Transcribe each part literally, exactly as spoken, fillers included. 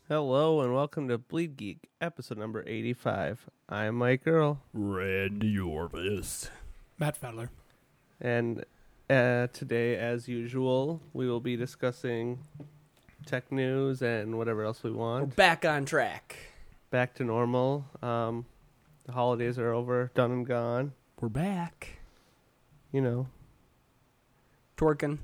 Hello and welcome to Bleed Geek, episode number eighty-five. I'm Mike Earl. Red Yorvis. Matt Fedler. And uh, today, as usual, we will be discussing tech news and whatever else we We're want. back on track. Back to normal. Um, the holidays are over, done and gone. We're back. You know, Twerking.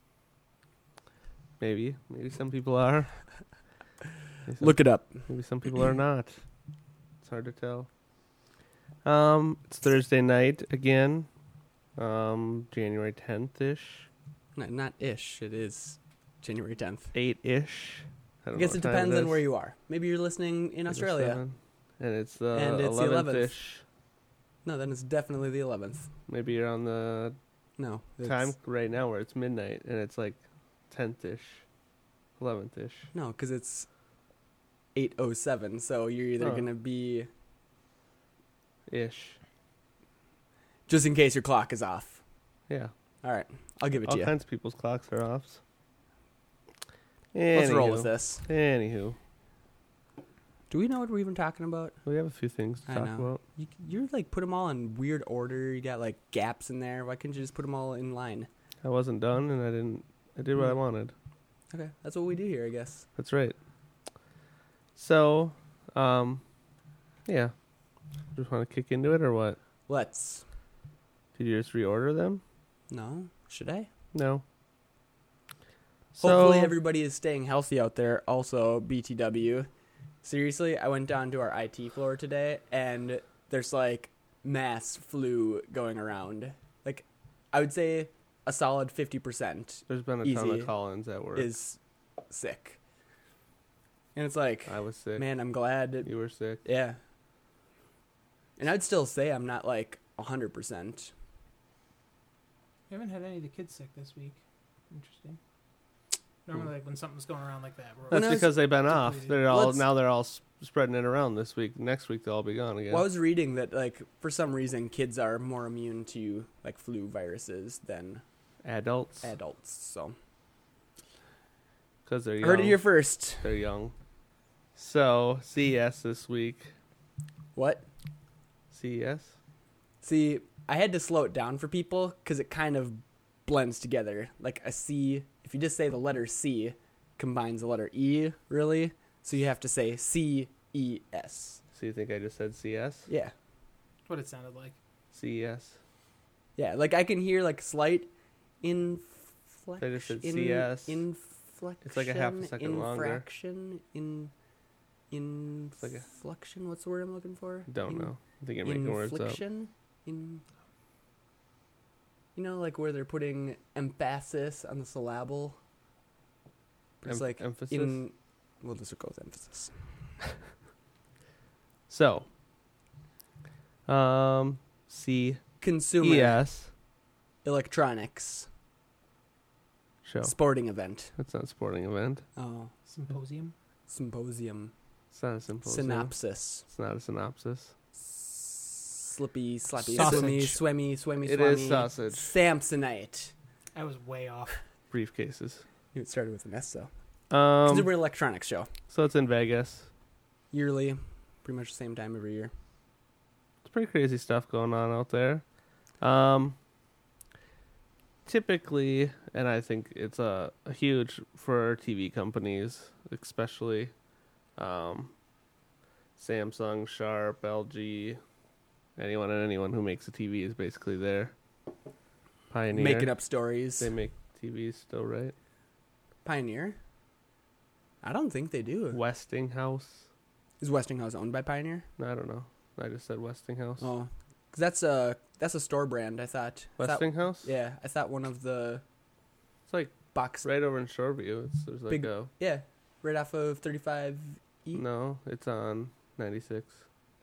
maybe. Maybe some people are. Maybe some, Look it up. maybe some people are not. It's hard to tell. Um, it's Thursday night again. Um, January tenth-ish. No, not ish. It is January tenth. eight-ish. I guess it depends on where you are. Maybe you're listening in Australia. Seven, and it's the And it's the eleventh-ish. No, then it's definitely the eleventh. Maybe you're on the No. It's, time right now where it's midnight and it's like tenth-ish, eleventh-ish. No, because it's eight oh seven, so you're either Oh. going to be... Ish. Just in case your clock is off. Yeah. All right. I'll give it All to you. kinds of people's clocks are off. Let's roll Anywho. with this. Anywho. Do we know what we're even talking about? We have a few things to I talk know. about. You, you're like put them all in weird order. You got like gaps in there. Why couldn't you just put them all in line? I wasn't done and I didn't, I did what I Hmm. wanted. Okay. That's what we do here, I guess. That's right. So, um, yeah. Just want to kick into it or what? Let's. Did you just reorder them? No? Should I? No. Hopefully So- everybody is staying healthy out there. Also, B T W. Seriously, I went down to our I T floor today, and there's like mass flu going around. Like, I would say a solid fifty percent There's been a ton Easy of call-ins at work. is sick. And it's like, I was sick. man, I'm glad. That, You were sick. yeah. And I'd still say I'm not like one hundred percent. We haven't had any of the kids sick this week. Interesting. Normally, like when something's going around like that, we're That's When I was because they've been off. depleted. They're all Let's- now. They're all s- spreading it around this week. Next week they'll all be gone again. Well, I was reading that, like, for some reason, kids are more immune to, like, flu viruses than Adults, adults. So, because they're young. heard it here first. They're young. So C E S this week. What? C E S. See, I had to slow it down for people because it kind of blends together. Like a C, if you just say the letter C, combines the letter E, really. So you have to say C E S. So you think I just said C S? Yeah. That's what it sounded like. C E S. Yeah, like I can hear, like, slight inflection. They just said in, C S. Inflection. It's like a half a second longer. Infraction. In, like a- inflection. What's the word I'm looking for? Don't In- know. I think you're making words up. Infliction? In, you know, like where they're putting emphasis on the syllable. It's Em- like emphasis. in. We'll just go with emphasis. So. Um. C Consumer E S. electronics Show. sporting event. That's not a sporting event. Oh, Symposium. symposium. It's not a symposium. Synopsis. It's not a synopsis. Slippy, slappy, Sausage. swimmy, swimmy, swimmy, It swammy. is sausage. Samsonite. I was way off. Briefcases. It started with an S, though. Um. Consumer electronics show. So it's in Vegas. Yearly. Pretty much the same time every year. It's pretty crazy stuff going on out there. Um, typically, and I think it's a, a huge for T V companies, especially um, Samsung, Sharp, L G, anyone and anyone who makes a T V is basically there. Pioneer. Making up stories. They make T Vs still, right? Pioneer? I don't think they do. Westinghouse. Is Westinghouse owned by Pioneer? I don't know. I just said Westinghouse. Oh, because that's a that's a store brand. I thought. I thought- Westinghouse? yeah, I thought one of the It's like box. right over in Shoreview. It's, there's like Big- a... Yeah, right off of thirty-five E. No, it's on ninety-six.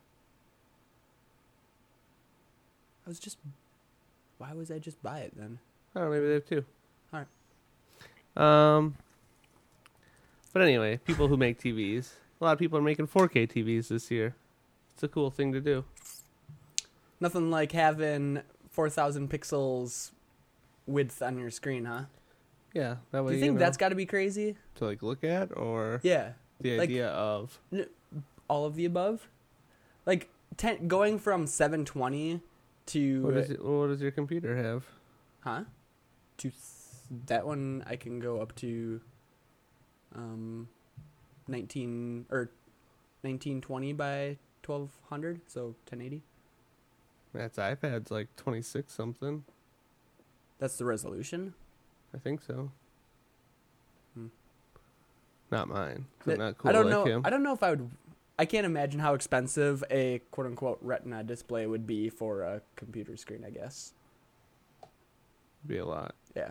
I was just. Why was I just buy it then? I don't know, maybe they have two. Alright. Um, but anyway, people who make T Vs, a lot of people are making four K T Vs this year. It's a cool thing to do. Nothing like having four thousand pixels width on your screen, huh? Yeah, that way Do you think know, that's got to be crazy? to like look at or Yeah. The Like- idea of All of the above, like ten, going from seven twenty to what does it, what does your computer have? huh to s- that one I can go up to um nineteen or nineteen twenty by twelve hundred, so ten eighty. That's iPad's like twenty-six something. That's the resolution. I think so. Hmm. Not mine. So That- not cool I don't like know. him. I don't know if I would. I can't imagine how expensive a quote unquote Retina display would be for a computer screen. I guess. Be a lot. Yeah.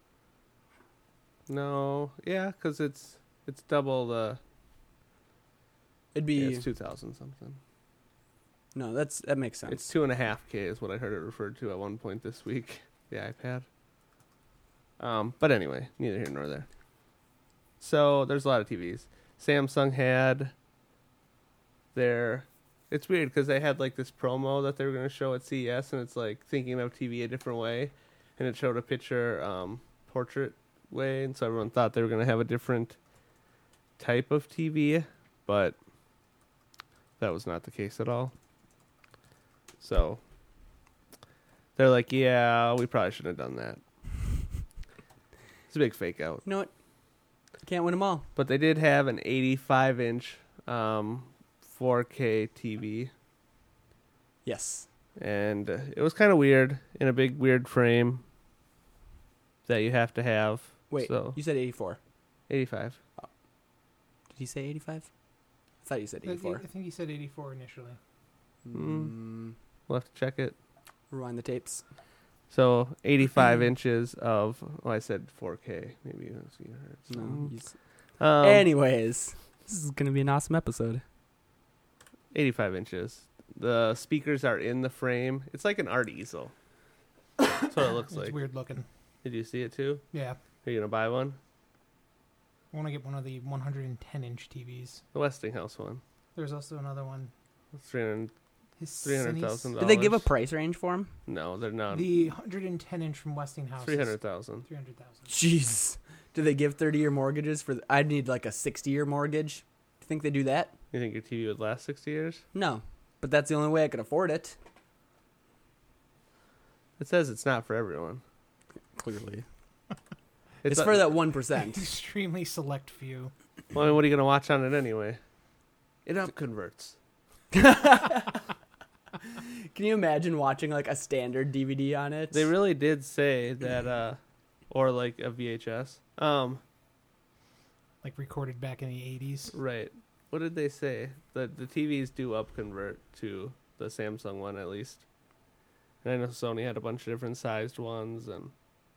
No, yeah, because it's it's double the. It'd be Yeah, it's two thousand something. no. That's that makes sense. It's two and a half K is what I heard it referred to at one point this week. The iPad. Um, but anyway, neither here nor there. So there's a lot of T Vs. Samsung had their. It's weird because they had like this promo that they were going to show at C E S, and it's like thinking of T V a different way, and it showed a picture um, portrait way, and so everyone thought they were going to have a different type of T V, but that was not the case at all. So they're like, yeah, we probably shouldn't have done that. It's a big fake out. You know what? Can't win them all. But they did have an eighty-five inch um, four K T V, Yes. and uh, it was kind of weird in a big weird frame that you have to have. Wait. So You said eighty-four. eighty-five. Did he say eighty-five? I thought you said I, eighty-four. I think he said eighty-four initially. Mm. We'll have to check it. Rewind the tapes. So eighty-five inches of. Oh, I said four K. Maybe you don't see it. No. he's- Um, Anyways, this is gonna be an awesome episode. eighty-five inches. The speakers are in the frame. It's like an art easel. That's what it looks It's like. weird looking. Did you see it too? Yeah. Are you gonna buy one? I want to get one of the one hundred ten inch T Vs. The Westinghouse one. There's also another one. It's three hundred. His Three hundred thousand Did they give a dollars. price range for him? No, they're not. The one hundred ten inch from Westinghouse. Three hundred thousand. Three hundred thousand. Jeez. Do they give thirty-year mortgages for? The, I'd need like a sixty-year mortgage. Do you think they do that? You think your T V would last sixty years? No, but that's the only way I could afford it. It says it's not for everyone. Clearly, it's, not- for that one percent. Extremely select few. Well, I mean, what are you gonna watch on it anyway? It up converts. Can you imagine watching like a standard D V D on it? They really did say that, uh, or like a V H S. Um, Like recorded back in the eighties. right. What did they say? That the T Vs do up convert to the Samsung one at least. And I know Sony had a bunch of different sized ones, and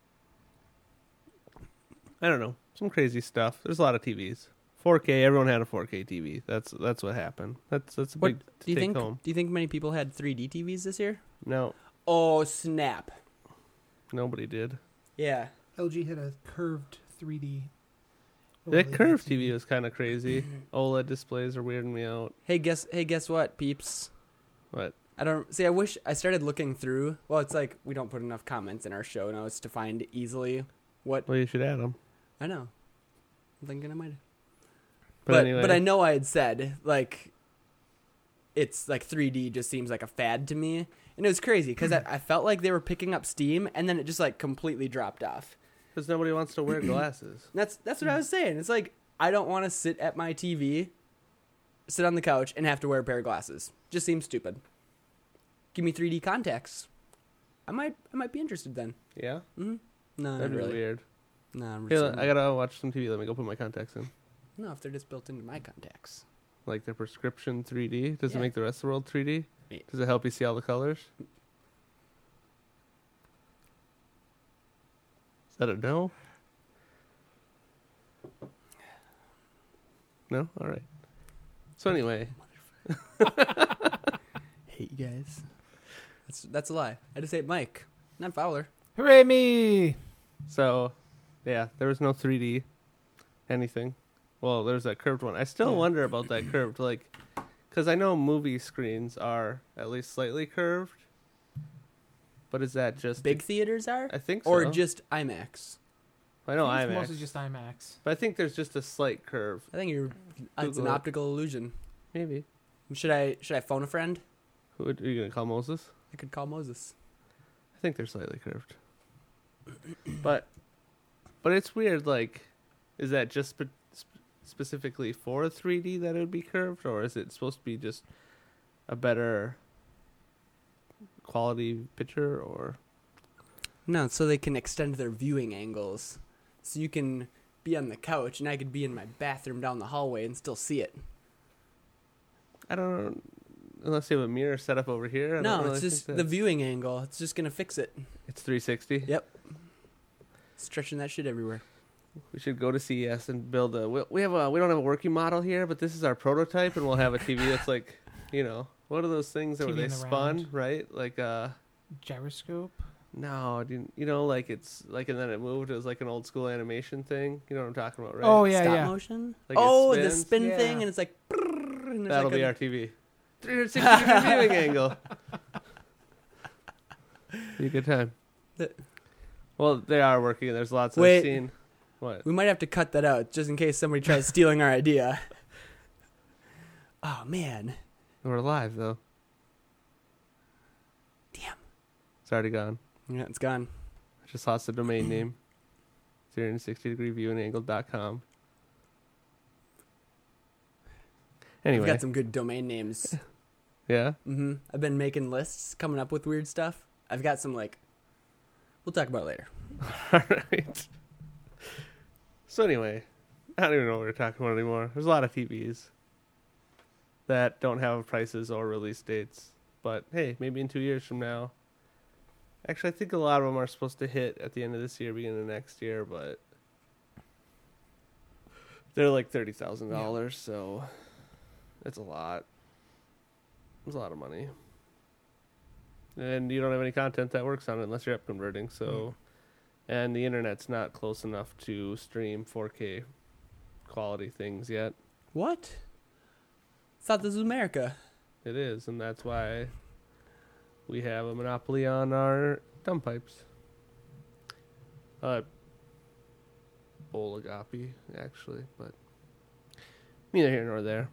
I don't know, some crazy stuff. There's a lot of T Vs. four K. Everyone had a four K T V. That's that's what happened. That's that's a What big do you take think? home. Do you think many people had three D T Vs this year? No, Oh snap! nobody did. Yeah. L G had a curved three D. That curved T V was kind of crazy. OLED displays are weirding me out. Hey, guess. Hey, guess what, peeps? What? I don't see. I wish I started looking through. Well, it's like we don't put enough comments in our show notes to find easily what. Well, you should add them. I know. I'm thinking I might. But, But anyway, but I know I had said like. It's like three D just seems like a fad to me, and it was crazy because I, I felt like they were picking up steam, and then it just like completely dropped off. because nobody wants to wear glasses. That's that's what I was saying. It's like I don't want to sit at my T V, sit on the couch, and have to wear a pair of glasses. Just seems stupid. Give me three D contacts. I might I might be interested then. Yeah, Mm-hmm. No, that'd not be really. weird. No, I'm Here, just I gotta watch some T V. Let me go put my contacts in. no, if they're just built into my contacts. Like the prescription three D. Does Yeah. it make the rest of the world three D? Yeah. Does it help you see all the colors? Is that a no? No? All right. So anyway, Hate you guys. That's that's a lie. I just hate Mike, not Fowler. Hooray me! so yeah, there was no three D anything. Well, there's that curved one. I still Yeah. wonder about that curved, like, because I know movie screens are at least slightly curved. But is that just Big theaters are, I think so. or just IMAX. I know think IMAX, it's mostly just IMAX. but I think there's just a slight curve. I think you're. It's Google an it. optical illusion. Maybe. Should I should I phone a friend? Who are you gonna call Moses? I could call Moses. I think they're slightly curved. But, but it's weird. Like, is that just spe- sp- specifically for three D that it would be curved, or is it supposed to be just a better quality picture? Or No, so they can extend their viewing angles, so you can be on the couch and I could be in my bathroom down the hallway and still see it. I don't know. Unless you have a mirror set up over here. I No, don't really it's just think the that's- viewing angle. It's just gonna fix it. It's three sixty. Yep. Stretching that shit everywhere. We should go to C E S and build a. We we have a. We don't have a working model here, but this is our prototype, and we'll have a T V that's like, you know, what are those things that where T V they in the spun, round. right? Like uh, Gyroscope. no, you, you know, like it's like, and then it moved. It was like an old school animation thing. You know what I'm talking about, right? Oh yeah, Stop yeah. motion. Like it oh, the spins? spin Yeah. thing, and it's like. And there's That'll like be a- our T V. three sixty degree viewing angle. Be a good time. The- Well, they are working. There's lots I've Wait. seen. What? We might have to cut that out just in case somebody tries stealing our idea. Oh man, We're live though. damn. It's already gone. Yeah, it's gone. I just lost the domain name. three sixty degree viewing angle dot com. Anyway, We've got some good domain names. yeah. hmm I've been making lists, coming up with weird stuff. I've got some like. We'll talk about it later. All right. So anyway, I don't even know what we're talking about anymore. There's a lot of T Vs that don't have prices or release dates. But hey, maybe in two years from now. Actually, I think a lot of them are supposed to hit at the end of this year, beginning of next year, but they're like thirty thousand dollars, so it's a lot. It's a lot of money. And you don't have any content that works on it unless you're up converting, so... And the internet's not close enough to stream four K quality things yet. What? Thought this was America. It is, and that's why we have a monopoly on our dumb pipes. Uh, oligopoly, actually, but neither here nor there.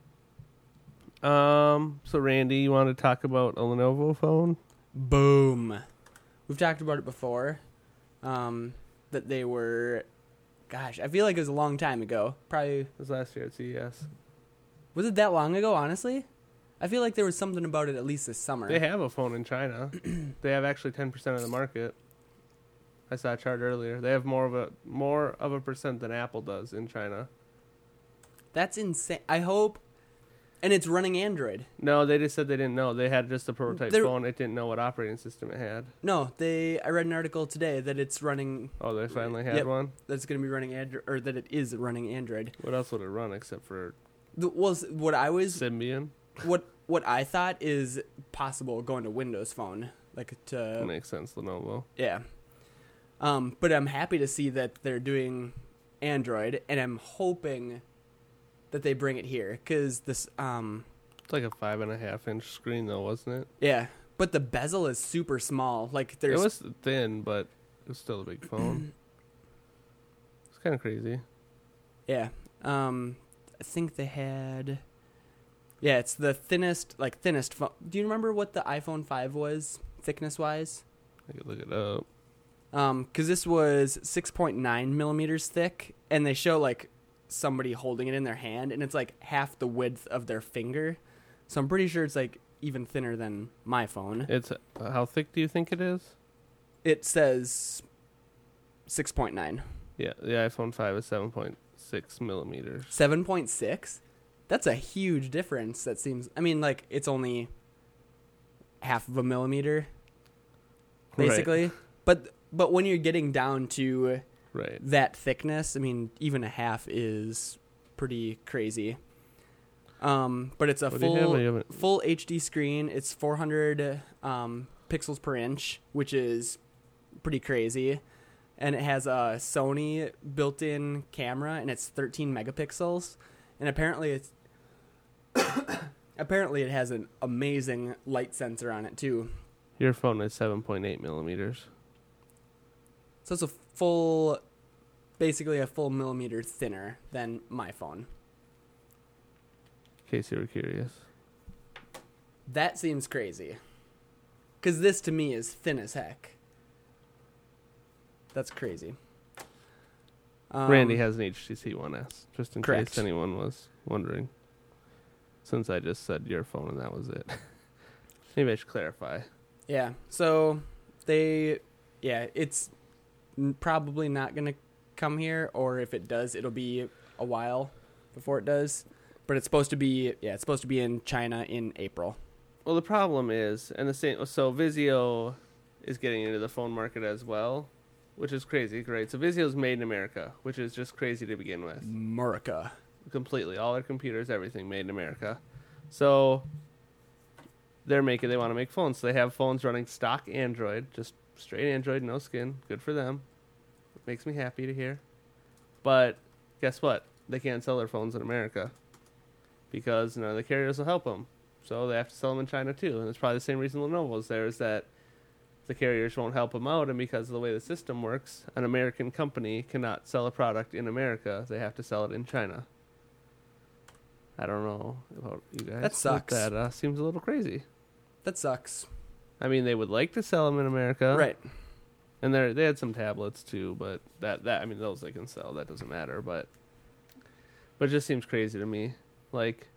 Um, so Randy, you want to talk about a Lenovo phone? Boom. We've talked about it before. Um, that they were, gosh, I feel like it was a long time ago. Probably, It was last year at C E S. was it that long ago, honestly? I feel like there was something about it at least this summer. They have a phone in China. They have actually ten percent of the market. I saw a chart earlier. They have more of a more of a percent than Apple does in China. That's insane. I hope, and it's running Android. No, they just said they didn't know. They had just a prototype They're- phone. It didn't know what operating system it had. No, they. I read an article today that it's running. Oh, they finally had Yep. one? That's going to be running Android, or that it is running Android. What else would it run except for The, well, what I was, Symbian? what what I thought is possible going to Windows Phone, like to Makes sense, Lenovo. yeah. Um, but I'm happy to see that they're doing Android, and I'm hoping that they bring it here because this um It's like a five and a half inch screen, though, wasn't it? yeah. But the bezel is super small. Like there's It was thin, but it was still a big phone. It's kind of crazy. yeah. Um, I think they had. Yeah, it's the thinnest, like thinnest phone. Do you remember what the iPhone five was thickness wise? I could look it up. Um, because this was six point nine millimeters thick, and they show like somebody holding it in their hand, and it's like half the width of their finger. So I'm pretty sure it's like even thinner than my phone. It's uh, how thick do you think it is? It says six point nine. Yeah, the iPhone five is seven point six millimeters. seven point six? That's a huge difference. That seems. I mean, like it's only half of a millimeter, basically. But but when you're getting down to Right. that thickness, I mean, even a half is pretty crazy. Um, but it's a What do you have? full You haven't- full H D screen. It's four hundred um, pixels per inch, which is pretty crazy. And it has a Sony built-in camera, and it's thirteen megapixels. And apparently, it's apparently it has an amazing light sensor on it too. Your phone is seven point eight millimeters. So it's a full basically a full millimeter thinner than my phone. In case you were curious. That seems crazy. Because this to me is thin as heck. That's crazy. Um, Randy has an H T C One S, just in correct. case anyone was wondering. Since I just said your phone and that was it. Maybe I should clarify. Yeah, so they, yeah, it's n- probably not going to come here, or if it does, it'll be a while before it does. But it's supposed to be, yeah, it's supposed to be in China in April. Well, the problem is, and the same, so Vizio is getting into the phone market as well, which is crazy, right? So Vizio's made in America, which is just crazy to begin with. America. Completely. All their computers, everything made in America. So they're making, they want to make phones. So they have phones running stock Android, just straight Android, no skin. Good for them. Makes me happy to hear. But guess what? They can't sell their phones in America because none of the carriers will help them. So they have to sell them in China too. And it's probably the same reason Lenovo's there, is that the carriers won't help them out. And because of the way the system works, an American company cannot sell a product in America. They have to sell it in China. I don't know about you guys. That sucks. That uh, seems a little crazy. That sucks. I mean, they would like to sell them in America. Right. And they they had some tablets too, but that, that I mean, those they can sell. That doesn't matter. But, but it just seems crazy to me. Like,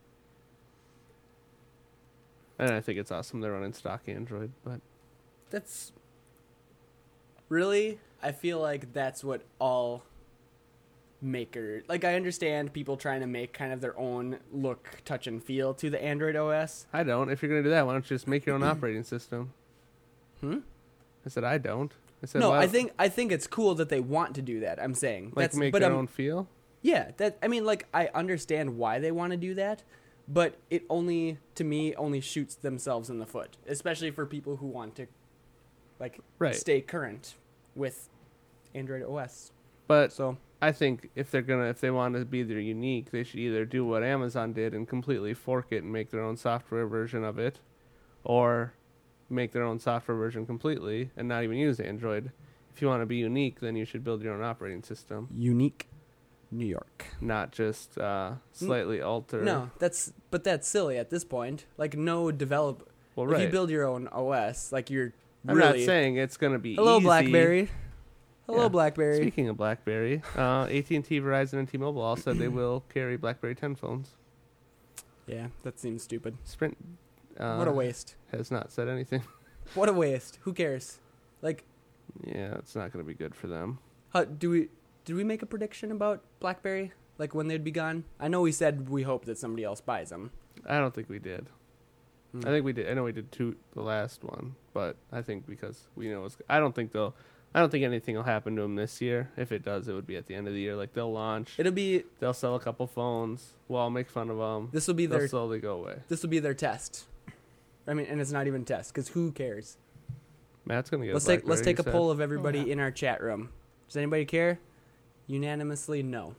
and I think it's awesome they're running stock Android, but That's really, I feel like that's what all maker, like I understand people trying to make kind of their own look, touch, and feel to the Android O S. I don't. If you're going to do that, why don't you just make your own operating system? Hmm? I said I don't. I said, No, why- I think I think it's cool that they want to do that. I'm saying like that's make but your um, own feel. yeah, that I mean, like I understand why they want to do that, but it only to me only shoots themselves in the foot, especially for people who want to like Right. stay current with Android O S. But So I think if they're gonna, if they want to be their unique, they should either do what Amazon did and completely fork it and make their own software version of it, or make their own software version completely and not even use Android. If you want to be unique, then you should build your own operating system, unique New York. not just uh, slightly alter. No, that's but that's silly at this point. Like no develop. well, If right. you build your own O S, like you're I'm really not saying it's gonna be hello easy. BlackBerry. Hello Yeah. BlackBerry. Speaking of BlackBerry, uh, A T and T, Verizon, and T-Mobile all said they will carry BlackBerry ten phones. Yeah, that seems stupid. Sprint uh, What a waste. has not said anything. What a waste. Who cares? Like, Yeah, it's not going to be good for them. how, do we did we make a prediction about BlackBerry? Like when they'd be gone? I know we said we hope that somebody else buys them. I don't think we did. Hmm. I think we did. I know we did two the last one, but I think because we know it's. I don't think they'll. I don't think anything will happen to them this year. If it does, it would be at the end of the year. Like they'll launch. It'll be They'll sell a couple phones. We'll all make fun of them. this will be They'll their slowly go away. this will be their test. I mean, and it's not even test because who cares? Matt's gonna get. Let's a take let's BlackBerry, take a he said. poll of everybody Oh, yeah. in our chat room. Does anybody care? Unanimously, no.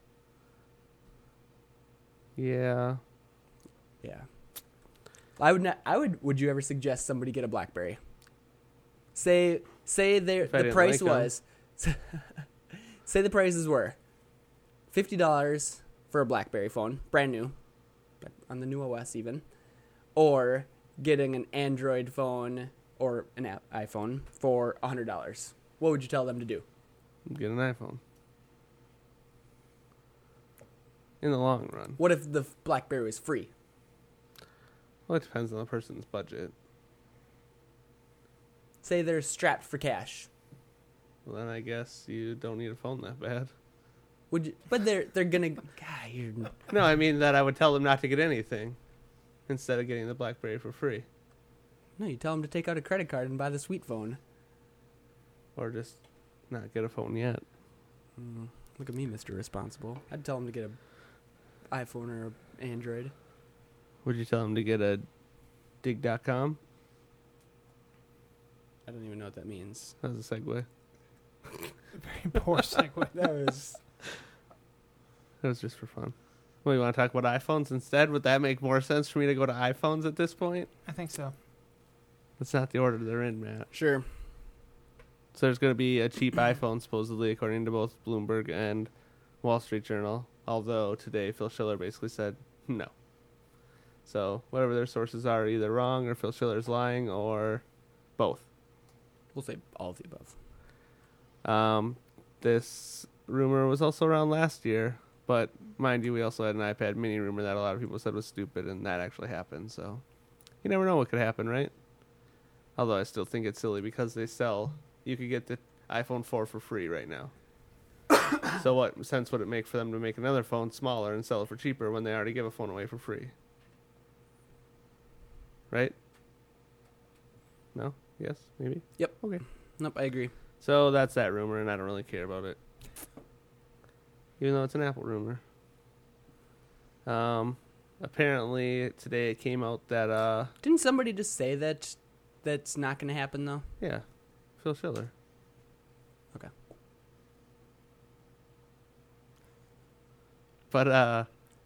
Yeah. Yeah. I would not. I would. Would you ever suggest somebody get a BlackBerry? Say say their If I the didn't price like 'em. was. Say the prices were fifty dollars for a BlackBerry phone, brand new, but on the new O S even, or getting an Android phone or an app, iPhone for a hundred dollars. What would you tell them to do? Get an iPhone. In the long run. What if the BlackBerry was free? Well, it depends on the person's budget. Say they're strapped for cash. Well, then I guess you don't need a phone that bad. Would you? But they're they're gonna. God, you're, No, I mean that I would tell them not to get anything instead of getting the BlackBerry for free. no, you tell them to take out a credit card and buy the sweet phone. Or just not get a phone yet. Mm, look at me, Mister Responsible. I'd tell them to get a iPhone or a Android. Would you tell them to get a dig dot com? I don't even know what that means. That was a segue. Very poor segue. That was. That was just for fun. Well, you want to talk about iPhones instead? Would that make more sense for me to go to iPhones at this point? I think so. That's not the order they're in, Matt. Sure. So there's going to be a cheap iPhone, supposedly, according to both Bloomberg and Wall Street Journal. Although today Phil Schiller basically said no. So whatever their sources are, either wrong or Phil Schiller's lying or both. We'll say all of the above. Um, this rumor was also around last year, but mind you, we also had an iPad mini rumor that a lot of people said was stupid, and that actually happened. So you never know what could happen, right? Although I still think it's silly because they sell. You could get the iPhone four for free right now. So what sense would it make for them to make another phone smaller and sell it for cheaper when they already give a phone away for free? Right? No? Yes? Maybe? Yep. Okay. Nope, I agree. So that's that rumor, and I don't really care about it. Even though it's an Apple rumor. Um, apparently, today it came out that, uh, Didn't somebody just say that that's not going to happen, though? yeah, Phil Schiller. Okay. But, uh,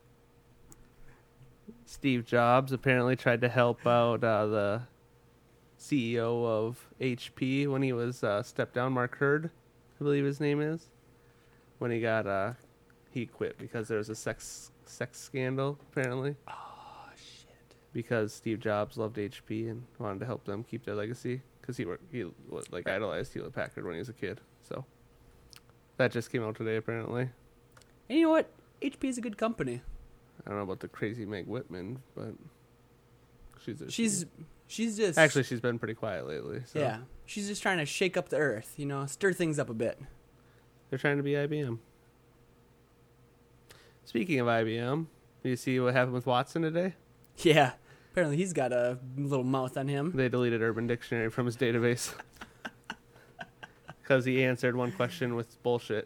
Steve Jobs apparently tried to help out uh, the C E O of H P when he was uh, stepped down. Mark Hurd, I believe his name is. When he got, uh, he quit because there was a sex sex scandal, apparently. Oh, shit. Because Steve Jobs loved H P and wanted to help them keep their legacy. Because he worked, he like idolized Hewlett Packard when he was a kid. So that just came out today, apparently. And you know what? H P is a good company. I don't know about the crazy Meg Whitman, but she's a, She's she's just actually she's been pretty quiet lately. So. yeah. She's just trying to shake up the earth, you know, stir things up a bit. They're trying to be I B M. Speaking of I B M, do you see what happened with Watson today? Yeah. Apparently he's got a little mouth on him. They deleted Urban Dictionary from his database because he answered one question with bullshit.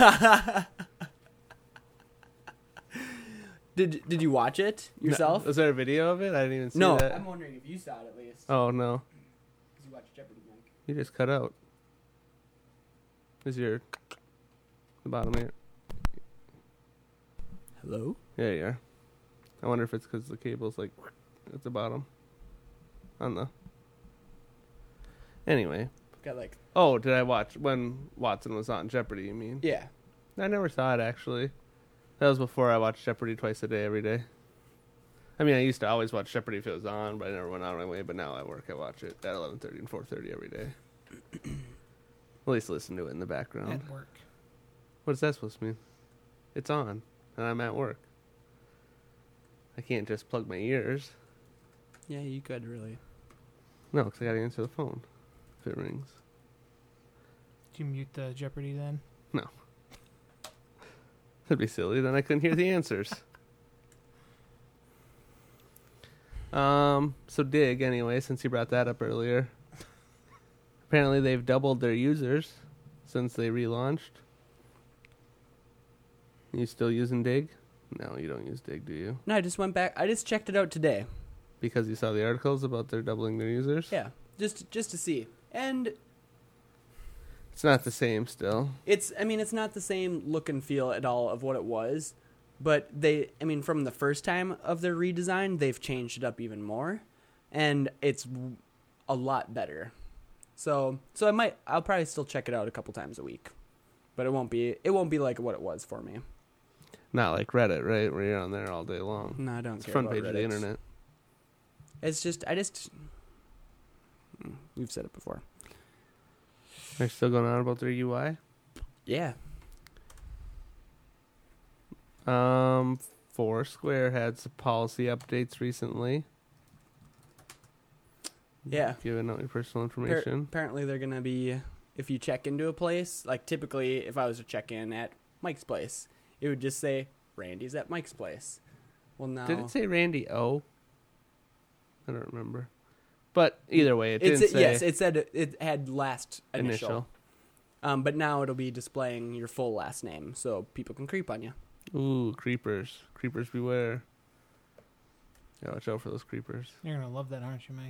Did did you watch it yourself? No. Was there a video of it? I didn't even see No. that. I'm wondering if you saw it at least. Oh, no. Because you watched Jeopardy, Mike. You just cut out. Is your the bottom here? Hello? There you are. I wonder if it's because the cable's like at the bottom. I don't know. Anyway. Got like Oh, did I watch when Watson was on Jeopardy, you mean? yeah. I never saw it, actually. That was before I watched Jeopardy twice a day, every day. I mean, I used to always watch Jeopardy if it was on, but I never went out of my way. But now at work, I watch it at eleven thirty and four thirty every day. At least listen to it in the background. At work. What is that supposed to mean? It's on, and I'm at work. I can't just plug my ears. Yeah, you could really. No, because I got to answer the phone if it rings. Did you mute the Jeopardy then? No. That'd be silly. Then I couldn't hear the answers. Um. So Dig, anyway, since you brought that up earlier. Apparently they've doubled their users since they relaunched. You still using Dig? No, you don't use Dig, do you? No, I just went back. I just checked it out today. Because you saw the articles about their doubling their users? Yeah, just just to see. And It's not the same still. it's I mean, it's not the same look and feel at all of what it was, but they I mean, from the first time of their redesign, they've changed it up even more, and it's a lot better. So, so I might I'll probably still check it out a couple times a week. But it won't be it won't be like what it was for me. Not like Reddit, right? Where you're on there all day long. No, I don't It's care front about page of the Reddit. internet. It's just I just we've said it before. They're still going on about their U I? Yeah. Um, Foursquare had some policy updates recently. Yeah. Giving out your personal Appar- information. apparently they're going to be, if you check into a place, like typically if I was to check in at Mike's place, it would just say, Randy's at Mike's place. Well, now... Did it say Randy O? I don't remember. But either way, it it's, didn't say yes, it said it had last initial. initial. Um, but now it'll be displaying your full last name so people can creep on you. Ooh, creepers. Creepers beware. Yeah, watch out for those creepers. You're going to love that, aren't you, Mike?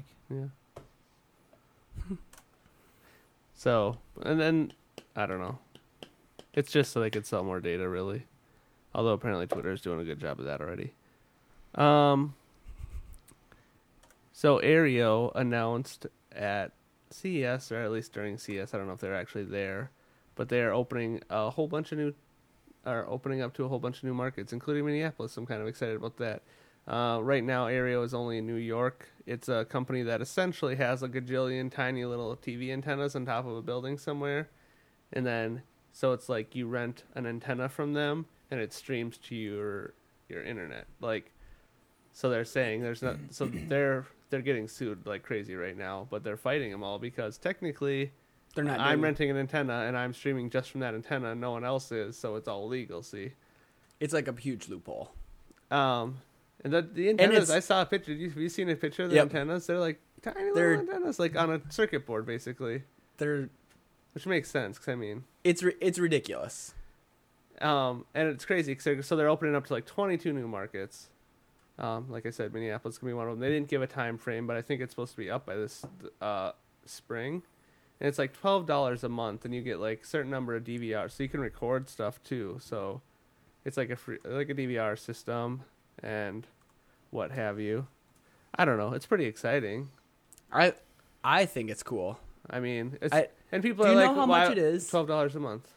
Yeah. So, and then, I don't know. It's just so they could sell more data, really. Although apparently Twitter's doing a good job of that already. Um... So Aereo announced at C E S, or at least during C E S, I don't know if they're actually there, but they are opening a whole bunch of new, are opening up to a whole bunch of new markets, including Minneapolis. I'm kind of excited about that. Uh, right now, Aereo is only in New York. It's a company that essentially has a gajillion tiny little T V antennas on top of a building somewhere. And then, so it's like you rent an antenna from them, and it streams to your your internet. Like, so they're saying there's not, so they're they're getting sued like crazy right now, but they're fighting them all because technically, They're not. I'm doing- renting an antenna, and I'm streaming just from that antenna, and no one else is, so it's all legal, see? It's like a huge loophole. Um... And the, the antennas, it's- I saw a picture. You, have you seen a picture of the Yep. antennas? They're like tiny They're- little antennas, like on a circuit board, basically. They're. Which makes sense, because I mean, It's ri- it's ridiculous. um, and it's crazy. Cause they're, so they're opening up to like twenty-two new markets. Um, like I said, Minneapolis can be one of them. They didn't give a time frame, but I think it's supposed to be up by this uh, spring. And it's like twelve dollars a month, and you get like a certain number of D V Rs, so you can record stuff too. So it's like a free, like a D V R system and what have you. I don't know. It's pretty exciting. I I think it's cool. I mean, it's, I- and people do are you know like, how why much it is? twelve dollars a month?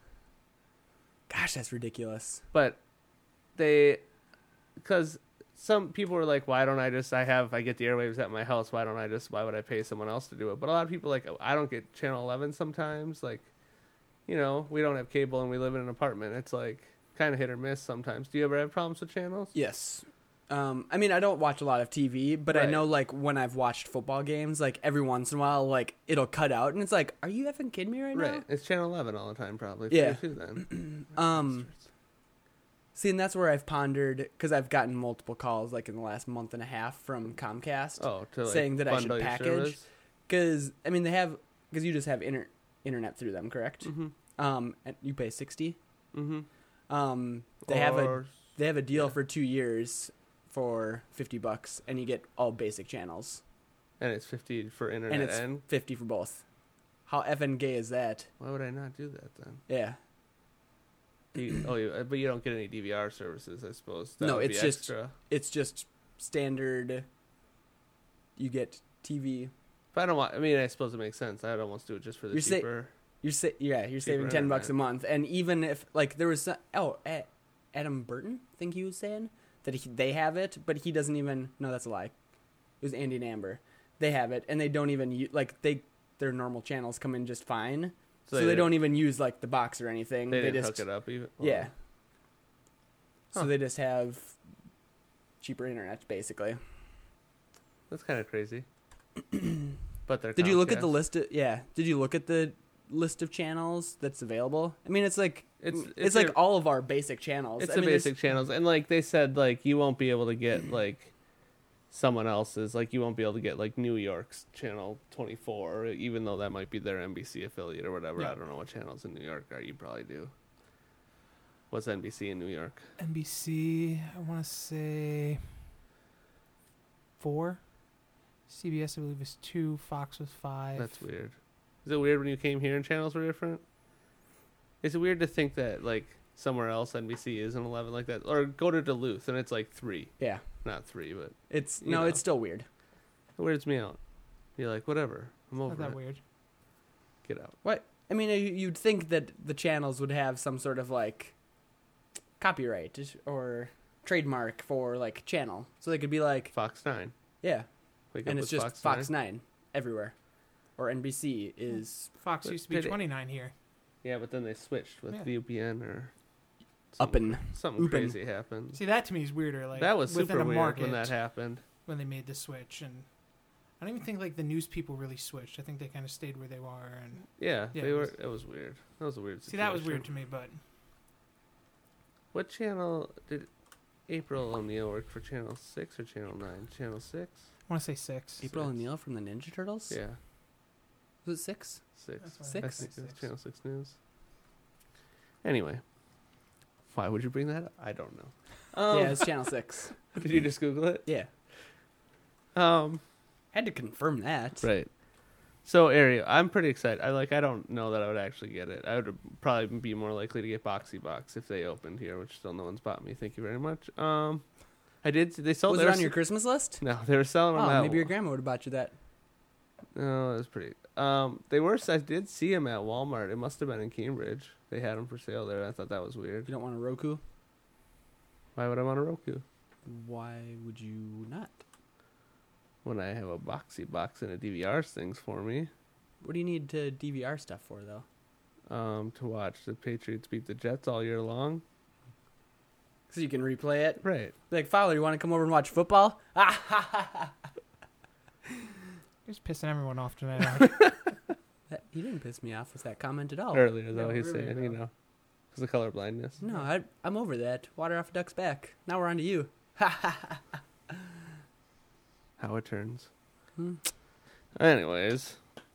Gosh, that's ridiculous. But they, because some people were like, why don't I just, I have, I get the airwaves at my house. Why don't I just, why would I pay someone else to do it? But a lot of people are like, I don't get channel eleven sometimes. Like, you know, we don't have cable and we live in an apartment. It's like kind of hit or miss sometimes. Do you ever have problems with channels? Yes. Um, I mean, I don't watch a lot of T V, but I Right. know, like, when I've watched football games, like, every once in a while, like, it'll cut out, and it's like, are you effing kidding me right, Right. It's channel eleven all the time, probably. for Yeah. you too, then. now? Um, see, and that's where I've pondered, because I've gotten multiple calls, like, in the last month and a half from Comcast, Oh, to like saying that I should bundle your package. service? because, I mean, they have, because you just have inter- internet through them, correct? Mm-hmm. Um, and you pay sixty. Mm-hmm. Um, they have a Or- they have a deal yeah. for two years for fifty bucks, and you get all basic channels. and it's fifty for internet And it's and fifty for both. How effing gay is that? why would I not do that then? Yeah. You, oh, you, but you don't get any D V R services, I suppose. That No, would it's be just- extra. It's just standard. You get T V. But I don't want. I mean, I suppose it makes sense. I'd almost do it just for the You're sa- cheaper. You're sa- yeah, you're saving Cheaper ten bucks a internet. month, and even if like there was some, oh A- Adam Burton, I think he was saying that he, they have it, but he doesn't even. No, that's a lie. It was Andy and Amber. They have it, and they don't even u- like they their normal channels come in just fine, so, they, didn't- don't even use like the box or anything. They, They, didn't just hook it up even. Well, yeah. So Huh. they just have cheaper internet, basically. that's kind of crazy. But they're. Did you look at the Comcast. list? Of, yeah. Did you look at the list of channels that's available? I mean, it's like It's- it's, it's like your- all of our basic channels. It's I the mean, there's- basic channels, and like they said, like you won't be able to get like someone else's. Like you won't be able to get like New York's channel twenty-four, even though that might be their N B C affiliate or whatever. Yeah. I don't know what channels in New York are. You probably do. What's N B C in New York? N B C, I want to say four. C B S, I believe, is two. Fox was five. That's weird. Is it weird when you came here and channels were different? Is it weird to think that like somewhere else N B C is an eleven like that, or go to Duluth and it's like three, Yeah. not three, but It's You no, know. it's still weird. it weirds me out. You're like, whatever, I'm Not over that it. weird. Get out. What? I mean, you- you'd think that the channels would have some sort of like copyright or trademark for like channel, so they could be like, Fox nine. yeah, Wake and up it's with just Fox, Fox nine. Nine everywhere, or N B C is Fox But used to be did it- twenty-nine here. Yeah, but then they switched with Yeah. the U P N or up something, in. something Open. crazy happened. See, that to me is weirder. Like that was within super a weird market when that happened. when they made the switch, and I don't even think like the news people really switched. I think they kind of stayed where they were. And Yeah, Yeah, they it were. was- It was weird. That was a weird. see, that was situation. weird to me. But What channel did April O'Neil work for? Channel six or Channel nine? Channel six. I want to say six. April Six. O'Neil from the Ninja Turtles. Yeah, Was it six? six. That's what I Six? I think think it was six. Channel six News. Anyway, why would you bring that up? I don't know. Um, yeah, it's Channel Six. Did you just Google it? Yeah, Um. had to confirm that. Right. So area, I'm pretty excited. I like. I don't know that I would actually get it. I would probably be more likely to get Boxy Box if they opened here, which still no one's bought me. Thank you very much. Um, I did. They sold. Was they it were on your s- Christmas list? No, they were selling them Oh, out. maybe your grandma would have bought you that. No, it was pretty. Um, they were. I did see them at Walmart. It must have been in Cambridge. They had them for sale there. I thought that was weird. You don't want a Roku? Why would I want a Roku Why would you not? when I have a boxy box and a D V R things for me? What do you need to D V R stuff for, though? Um, to watch the Patriots beat the Jets all year long. So you can replay it? Right. Be like, Fowler, you want to come over and watch football? You're just pissing everyone off tonight. aren't you? That, he didn't piss me off with that comment at all. Earlier though, No, he's earlier, saying, you though. know, because of color blindness. No, I, I'm over that. Water off a duck's back. Now we're on to you. How it turns. Hmm. Anyways,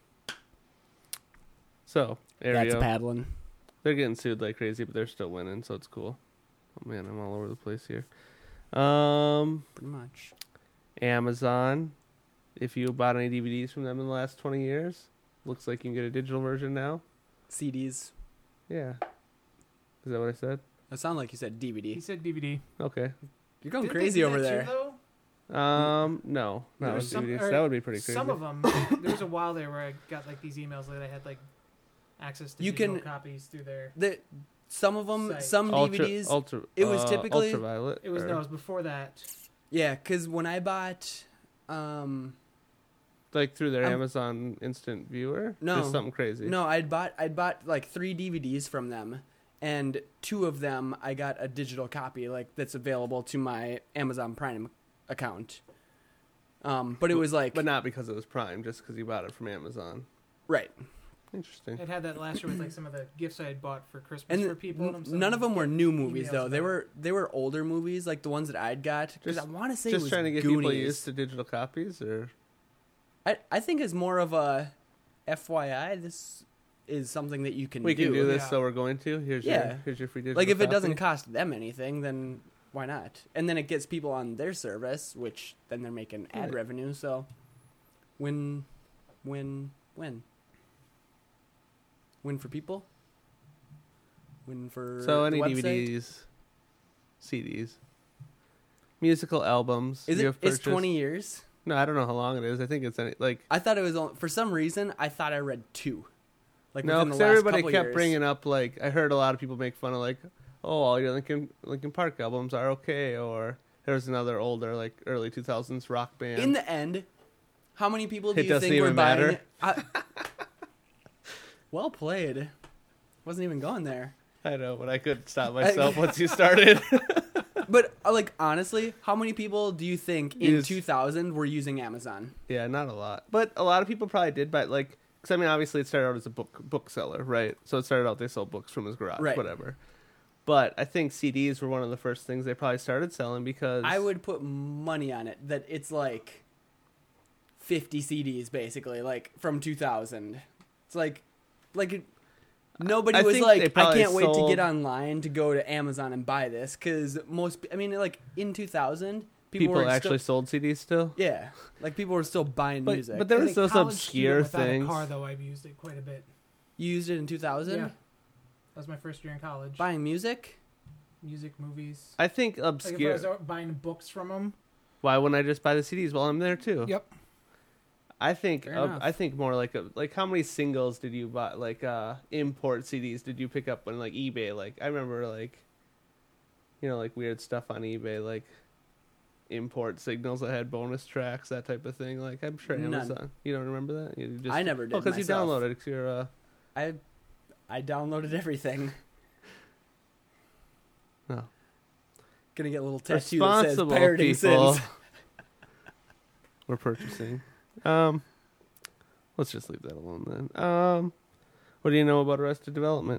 so That's Aereo, paddling. they're getting sued like crazy, but they're still winning, so it's cool. Oh man, I'm all over the place here. Um, Pretty much. Amazon. If you bought any D V Ds from them in the last twenty years, looks like you can get a digital version now. C Ds. Yeah. Is that what I said? It sounded like you said D V He D. said D V D. Okay. You're going Didn't they crazy do over that there. Too, though? Um, no, There not was with some- D V Ds. or That would be pretty crazy. Some of them. There was a while there where I got like these emails that I had like access to You digital can- copies through there. The, some of them, Site. some ultra, D V Ds. ultra, it was uh, typically- ultraviolet. It was or- no, it was before that. Yeah, because when I bought, um, like through their I'm- Amazon Instant Viewer. No. Just something crazy. no, I'd bought I'd bought like three D V Ds from them, and two of them I got a digital copy like that's available to my Amazon Prime account. Um, but it was like but not because it was Prime, just because you bought it from Amazon. right, Interesting. It had that last year with like some of the gifts I had bought for Christmas and for people. and I'm n- none of them were new movies emails though. They about were they were older movies like the ones that I'd got. Because I Just- want to say it Just was trying to get Goonies. people used to digital copies, or I I think it's more of a F Y I. This is something that you can we do. can do this, Yeah. so we're going to. Here's Yeah. your here's your free digital. Like if it copy. doesn't cost them anything, then why not? And then it gets people on their service, which then they're making ad Right. revenue. So win, win, win. Win for people. Win for So the any website. D V Ds, C Ds, musical albums. Is you it? have It's purchased? twenty years. No, I don't know how long it is. I think it's any, like I thought it was only, for some reason. I thought I read two. Like no, within the because last everybody couple kept years. bringing up like I heard a lot of people make fun of like, oh, all your Linkin Linkin Park albums are okay, or there was another older like early two thousands rock band. In the end, how many people do It you doesn't think were even buying? matter. I, well played. Wasn't even going there. I know, but I couldn't stop myself once you started. But uh, like honestly, how many people do you think in Use- two thousand were using Amazon? Yeah, not a lot, but a lot of people probably did. But like, because I mean, obviously, it started out as a book bookseller, right? So it started out they sold books from his garage, Right. whatever. But I think C Ds were one of the first things they probably started selling because I would put money on it that it's like fifty C Ds basically, like from two thousand. It's like, like nobody I was think they like, I probably can't wait to sold- get online to go to Amazon and buy this because most, I mean, like in two thousand, people, people were actually still, sold C Ds still. yeah, like people were still buying But, music. but there As was a those college obscure student without things. A car though, I've used it quite a bit. You used it in two thousand, Yeah, that was my first year in college. buying music. Music, movies. I think Like if I obscure. was out buying books from them. Why wouldn't I just buy the C Ds while I'm there too? Yep. I think Fair uh, enough. I think more like a, like how many singles did you buy, like uh import C Ds did you pick up on like eBay? Like I remember like you know like weird stuff on eBay like import signals that had bonus tracks, that type of thing. Like I'm sure None. Amazon. You don't remember that? You just I never did Oh, because you myself. downloaded it 'cause you're uh I I downloaded everything. no. Gonna get a little tattoo that says Responsible "Pirating people. Sins." We're purchasing. Um, let's just leave that alone then. Um, what do you know about Arrested Development?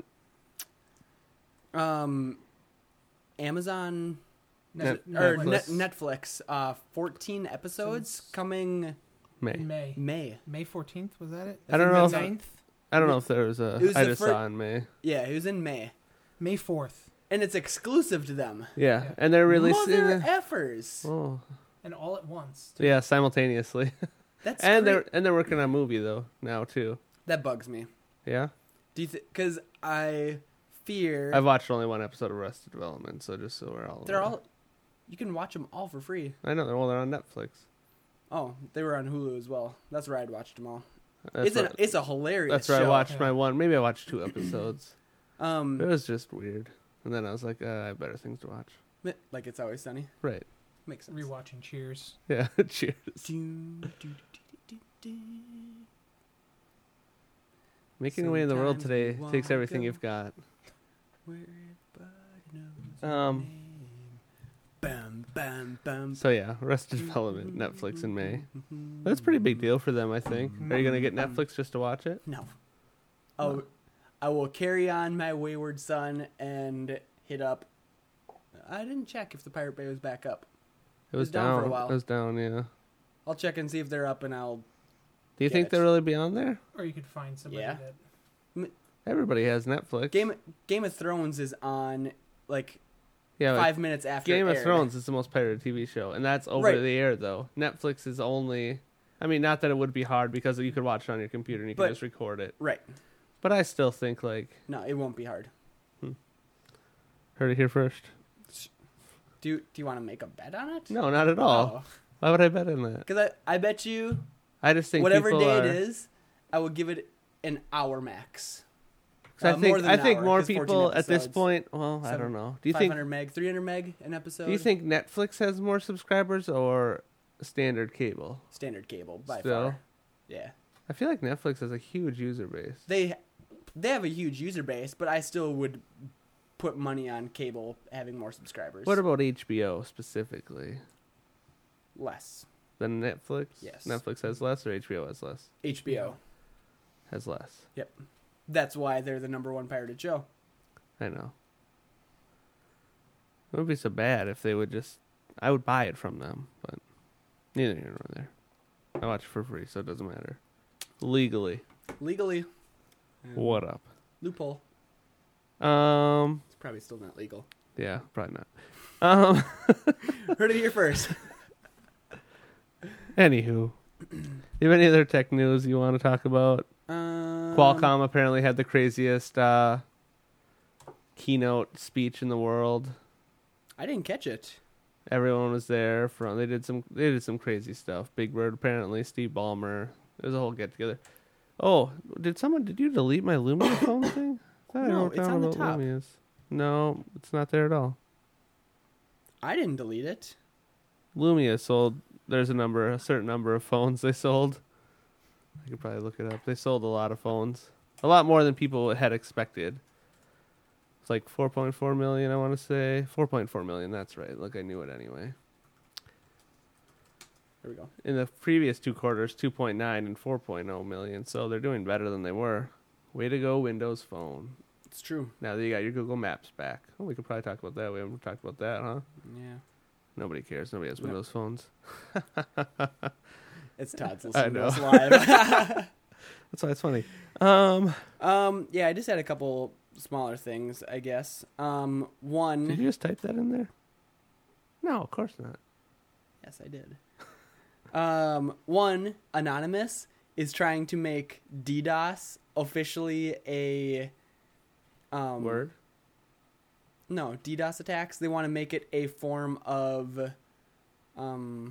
Um, Amazon Net- Net- or Netflix. Net- Netflix. Uh, fourteen episodes Since- coming May. In May. May. May fourteenth, was that it? I don't know if- ninth? I don't know if there was a. It was I the just fir- saw in May. Yeah, it was in May, May fourth. and it's exclusive to them. Yeah, Yeah. and they're releasing. Mother it- effers. Oh, And all at once. yeah, simultaneously, That's and great. they're and they're working on a movie though now too. That bugs me. Yeah, Do you? Because I fear I've watched only one episode of Arrested Development, so just so we're all. they're aware. all. You can watch them all for free. I know they're all they're on Netflix. Oh, they were on Hulu as well. That's where I'd watched them all. That's it's an what- it's a hilarious. That's where show. I watched Yeah. my one. Maybe I watched two episodes. Um, It was just weird. And then I was like, uh, I have better things to watch. like It's Always Sunny. Right. Makes sense. Rewatching Cheers. Yeah. Cheers. Do, do, do, do, do. Making your way in the world Sometimes today we takes wanna everything go you've got. Where everybody knows your Um. name. Bam, bam, bam. So yeah, Arrested Development, Netflix in May. That's a pretty big deal for them, I think. Are you gonna get Netflix just to watch it? No. Oh, I will carry on my wayward son and hit up. I didn't check if the Pirate Bay was back up. It was was down for a down. while. It was down. Yeah. I'll check and see if they're up, and I'll. Do you Get think it. they'll really be on there? Or you could find somebody Yeah. that. Everybody has Netflix. Game Game of Thrones is on like yeah, like, five minutes after Game it of aired. Thrones is the most pirated T V show, and that's over Right. the air though. Netflix is only. I mean, not that it would be hard because you could watch it on your computer and you But- can just record it. Right. But I still think like No, it won't be hard. heard it here first. Do you, do you want to make a bet on it? No, not at all. Why would I bet on that? Because I, I bet you I just think whatever people day are, it is, I will give it an hour max. 'cause I Uh, think more than I an think hour, more 'cause fourteen people at this episodes, point. Well, I Seven- don't know. Do you five think? hundred meg, three hundred meg an episode. Do you think Netflix has more subscribers or standard cable? Standard cable by Still? far. Yeah, I feel like Netflix has a huge user base. they they have a huge user base, but I still would put money on cable having more subscribers. What about H B O specifically? less? Than Netflix? Yes. Netflix has less or H B O has less? H B O. Has less. That's why they're the number one pirated show. I know. It wouldn't be so bad if they would just. I would buy it from them, but neither here nor there. I watch it for free, so it doesn't matter. Legally. Legally. What up? Loophole. Um. It's probably still not legal. Yeah, probably not. Um. Heard it here first. Anywho, do you have any other tech news you want to talk about? Um, Qualcomm apparently had the craziest uh, keynote speech in the world. I didn't catch it. Everyone was there. From they did some they did some crazy stuff. Big Bird apparently, Steve Ballmer. There was a whole get together. Oh, did someone did you delete my Lumia phone thing? I thought I No, wrote it's down on the about top. Lumias. No, it's not there at all. I didn't delete it. Lumia sold. There's a number, a certain number of phones they sold. I could probably look it up. They sold a lot of phones, a lot more than people had expected. It's like four point four million. I want to say four point four million. That's right. Look, I knew it anyway. There we go. In the previous two quarters, two point nine and four point oh million. So they're doing better than they were. Way to go, Windows Phone. It's true. Now that you got your Google Maps back. Oh, we could probably talk about that. We haven't talked about that, huh? Yeah. Nobody cares. Nobody has No. Windows phones. It's Todd's I listening to know. us live. That's why it's funny. Um, um, yeah, I just had a couple smaller things, I guess. Um, one. did you just type that in there? No, of course not. Yes, I did. Um, one, Anonymous is trying to make DDoS officially a um, Word. No, DDoS attacks. They want to make it a form of um,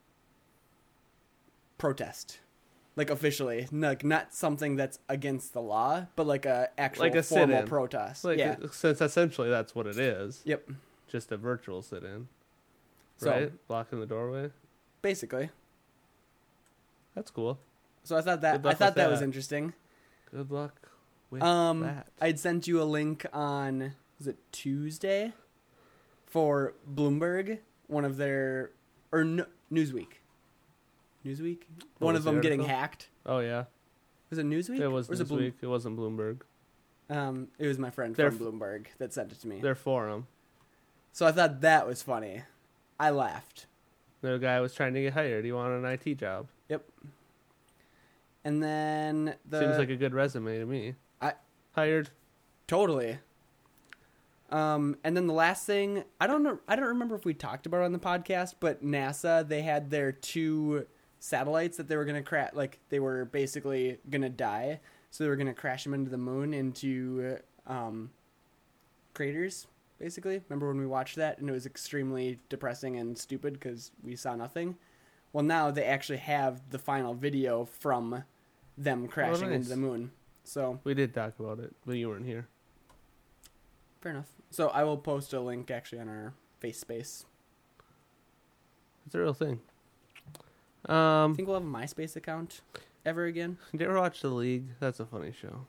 protest, like officially, like not something that's against the law, but like a actual Like a formal sit-in. protest. Like, yeah. since essentially that's what it is. Yep. Just a virtual sit-in, So right? Blocking the doorway. basically, That's cool. so I thought that Good I luck thought with that was that. interesting. Good luck with Um, that. I'd sent you a link on, was it Tuesday, for Bloomberg, one of their, or no, Newsweek. Newsweek? What one was of them the getting article? hacked. Oh yeah, Was it Newsweek? it was Or was this it Bloom- week. It wasn't Bloomberg. Um, it was my friend Their from Bloomberg that sent it to me. Their forum. So I thought that was funny. I laughed. The guy was trying to get hired. He wanted an I T job. And then the Seems like a good resume to me. I- hired. Totally. Um, and then the last thing, I don't know, I don't remember if we talked about it on the podcast, but NASA, they had their two satellites that they were gonna crash, like they were basically gonna die, so they were gonna crash them into the moon into um, craters, basically. Remember when we watched that and it was extremely depressing and stupid because we saw nothing. Well, now they actually have the final video from them crashing nice. into the moon. So We did talk about it, but you weren't here. fair enough. So I will post a link actually on our face space. It's a real thing. I Um, think we'll have a MySpace account ever again. did you ever watch The League? That's a funny show.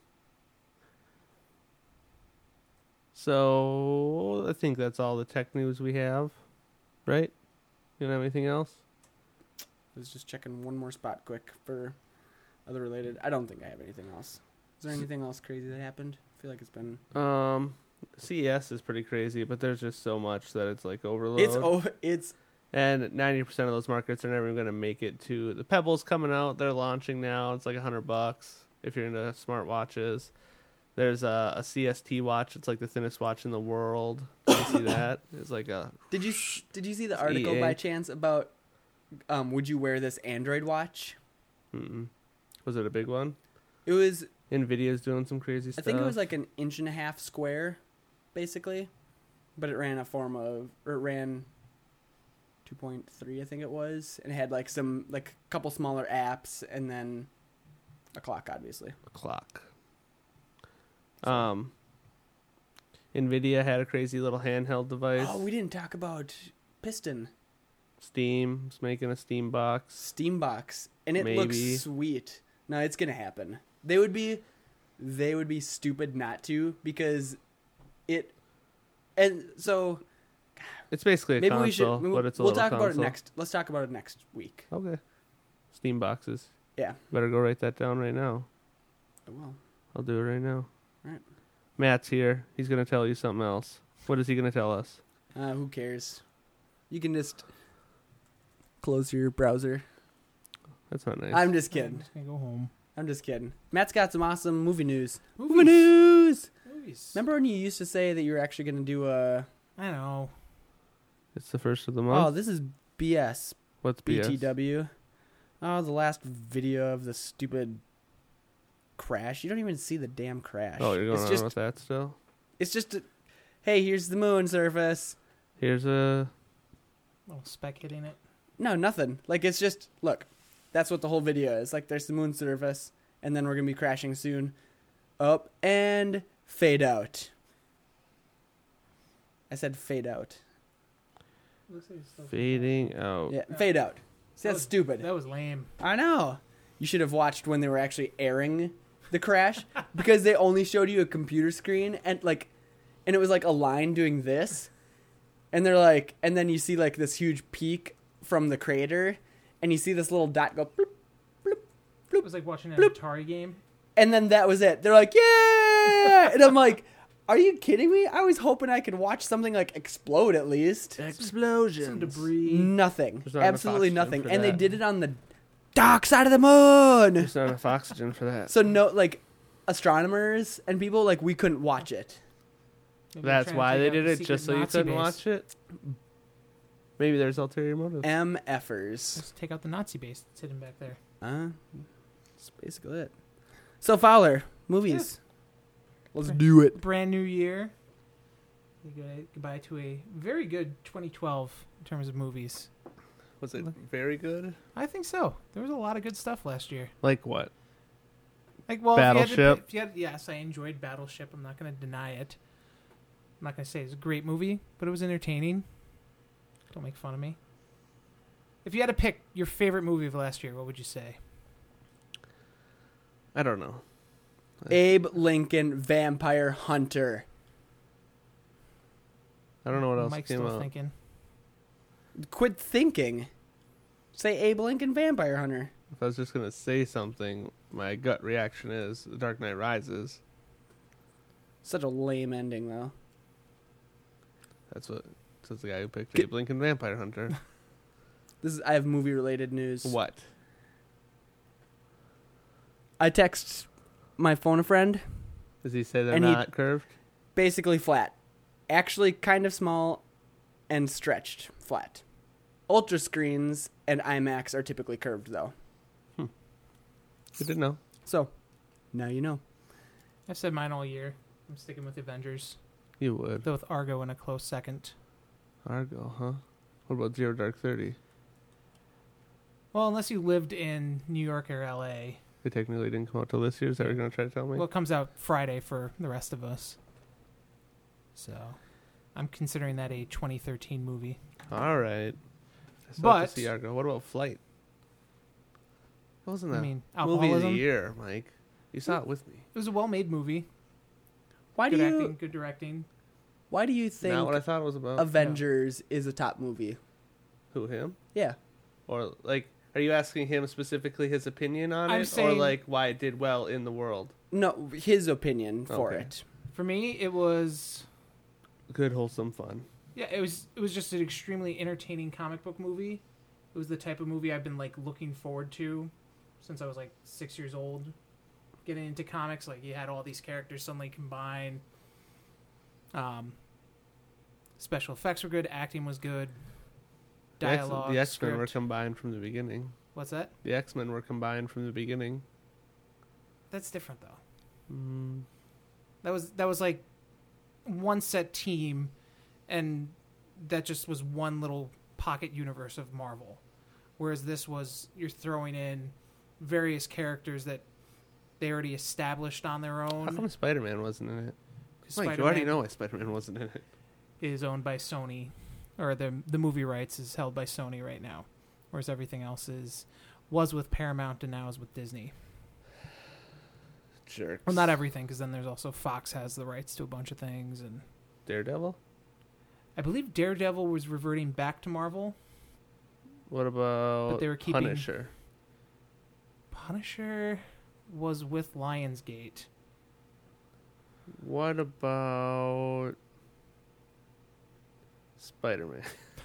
So I think that's all the tech news we have, right? You don't have anything else? I was just checking one more spot quick for other related. I don't think I have anything else. Is there anything else crazy that happened? I feel like it's been. Um, C E S is pretty crazy, but there's just so much that it's like overload. It's oh, it's And ninety percent of those markets are never going to make it to the Pebbles coming out. They're launching now. It's like a hundred bucks if you're into smart watches. There's a, a C S T watch. It's like the thinnest watch in the world. Did you see that? It's like a. Did you did you see the article E A. by chance about um would you wear this Android watch? Mm-mm. Was it a big one? It was Nvidia's doing some crazy I stuff. think it was like an inch and a half square, basically, but it ran a form of or it ran two point three I think it was, and it had like some like a couple smaller apps and then a clock, obviously. a clock. Um, Nvidia had a crazy little handheld device. Oh, we didn't talk about Piston Steam's making a Steam box. Steambox, and it Maybe. looks sweet. No, it's gonna happen. They would be, they would be stupid not to because it, and so It's basically a maybe console, we should. We'll, but it's a we'll little talk about it console. next. Let's talk about it next week. Okay. Steam boxes. Yeah. Better go write that down right now. I will. I'll do it right now. Alright. Matt's here. He's going to tell you something else. What is he going to tell us? Uh, who cares? You can just close your browser. That's not nice. I'm just I'm kidding. just gonna go home. I'm just kidding. Matt's got some awesome movie news. Movies. Movie news. Movies. Remember when you used to say that you were actually going to do a? I know. It's the first of the Oh, month. this is B S. What's B S? B T W. Oh, the last video of the stupid crash. You don't even see the damn crash. Oh, you're going it's on just, with that still? It's just, a, hey, here's the moon surface. Here's a... Little speck hitting it. No, nothing. Like, it's just, look, that's what the whole video is. Like, there's the moon surface, and then we're going to be crashing soon. Up and fade out. I said fade out. Looks like it's still- Fading out. Yeah, Yeah. fade out. See, That that's was- stupid. That was lame. I know. You should have watched when they were actually airing the crash because they only showed you a computer screen and like, and it was like a line doing this, and they're like, and then you see like this huge peak from the crater, and you see this little dot go, bloop, It was like watching an Bloop. Atari game. and then that was it. They're like, yeah, and I'm like, are you kidding me? I was hoping I could watch something like explode at least. Explosions. Some debris. Nothing, There's not enough absolutely oxygen nothing, for and they that. did it on the dark side of the moon. There's not enough oxygen for that. So no, like astronomers and people, like we couldn't watch it. Maybe they're That's trying to why take they out did the it, secret just so you Nazi couldn't base. watch it? Maybe there's ulterior motive. M Fers. Let's take out the Nazi base that's hidden back there. Uh, that's basically it. So Fowler, movies. Let's do it. Brand new year. We go goodbye to a very good twenty twelve in terms of movies. Was it very good? I think so. There was a lot of good stuff last year. Like what? Like, well, If you had Battleship. to, pick- if you had, yes, I enjoyed Battleship. I'm not going to deny it. I'm not going to say it's a great movie, but it was entertaining. Don't make fun of me. If you had to pick your favorite movie of last year, what would you say? I don't know. Abe Lincoln, Vampire Hunter. I don't know what else Mike's came still out. thinking. Quit thinking. Say Abe Lincoln, Vampire Hunter. If I was just gonna say something, my gut reaction is The Dark Knight Rises. Such a lame ending, though. That's what says the guy who picked Get- Abe Lincoln Vampire Hunter. This is. I have movie-related news. What? I text my phone a friend. Does he say they're And he- not curved? Basically flat. Actually kind of small and stretched flat. Ultra screens and IMAX are typically curved though. You didn't know. So, now you know. I've said mine all year. I'm sticking with Avengers, You would. though with Argo in a close second. Argo, huh? What about Zero Dark Thirty? Well, unless you lived in New York or L A, They technically didn't come out till this year. Is that what you're going to try to tell me? Well, it comes out Friday for the rest of us. So, I'm considering that a twenty thirteen movie. All right. I still But- have to see Argo. What about Flight? What wasn't that I mean, movie of the alcoholism. year, Mike? You saw it with me. It was a well-made movie. Why do Good you acting, good directing. Why do you think Not what I thought it was about. Avengers is a top movie? Who, him? Yeah. Or, like, are you asking him specifically his opinion on I'm it? Or, saying- like, why it did well in the world? No, his opinion for Okay. it. For me, it was Good, wholesome fun. yeah, it was it was just an extremely entertaining comic book movie. It was the type of movie I've been like looking forward to since I was like six years old. Getting into comics, like you had all these characters suddenly combined. Um, special effects were good, acting was good, The X- dialogue. The X-Men were script. combined from the beginning. What's that? The X-Men were combined from the beginning. That's different though. Mm. That was that was like one set team, and that just was one little pocket universe of Marvel. Whereas this was you're throwing in various characters that they already established on their How own. come Spider-Man wasn't in it? 'Cause Mike, you already Spider-Man know why Spider-Man wasn't in it. is owned by Sony, or the the movie rights is held by Sony right now, whereas everything else is was with Paramount and now is with Disney. Jerks. Well, not everything, because then there's also Fox has the rights to a bunch of things, and Daredevil? I believe Daredevil was reverting back to Marvel. What about But they were keeping- Punisher? Punisher was with Lionsgate. What about Spider-Man?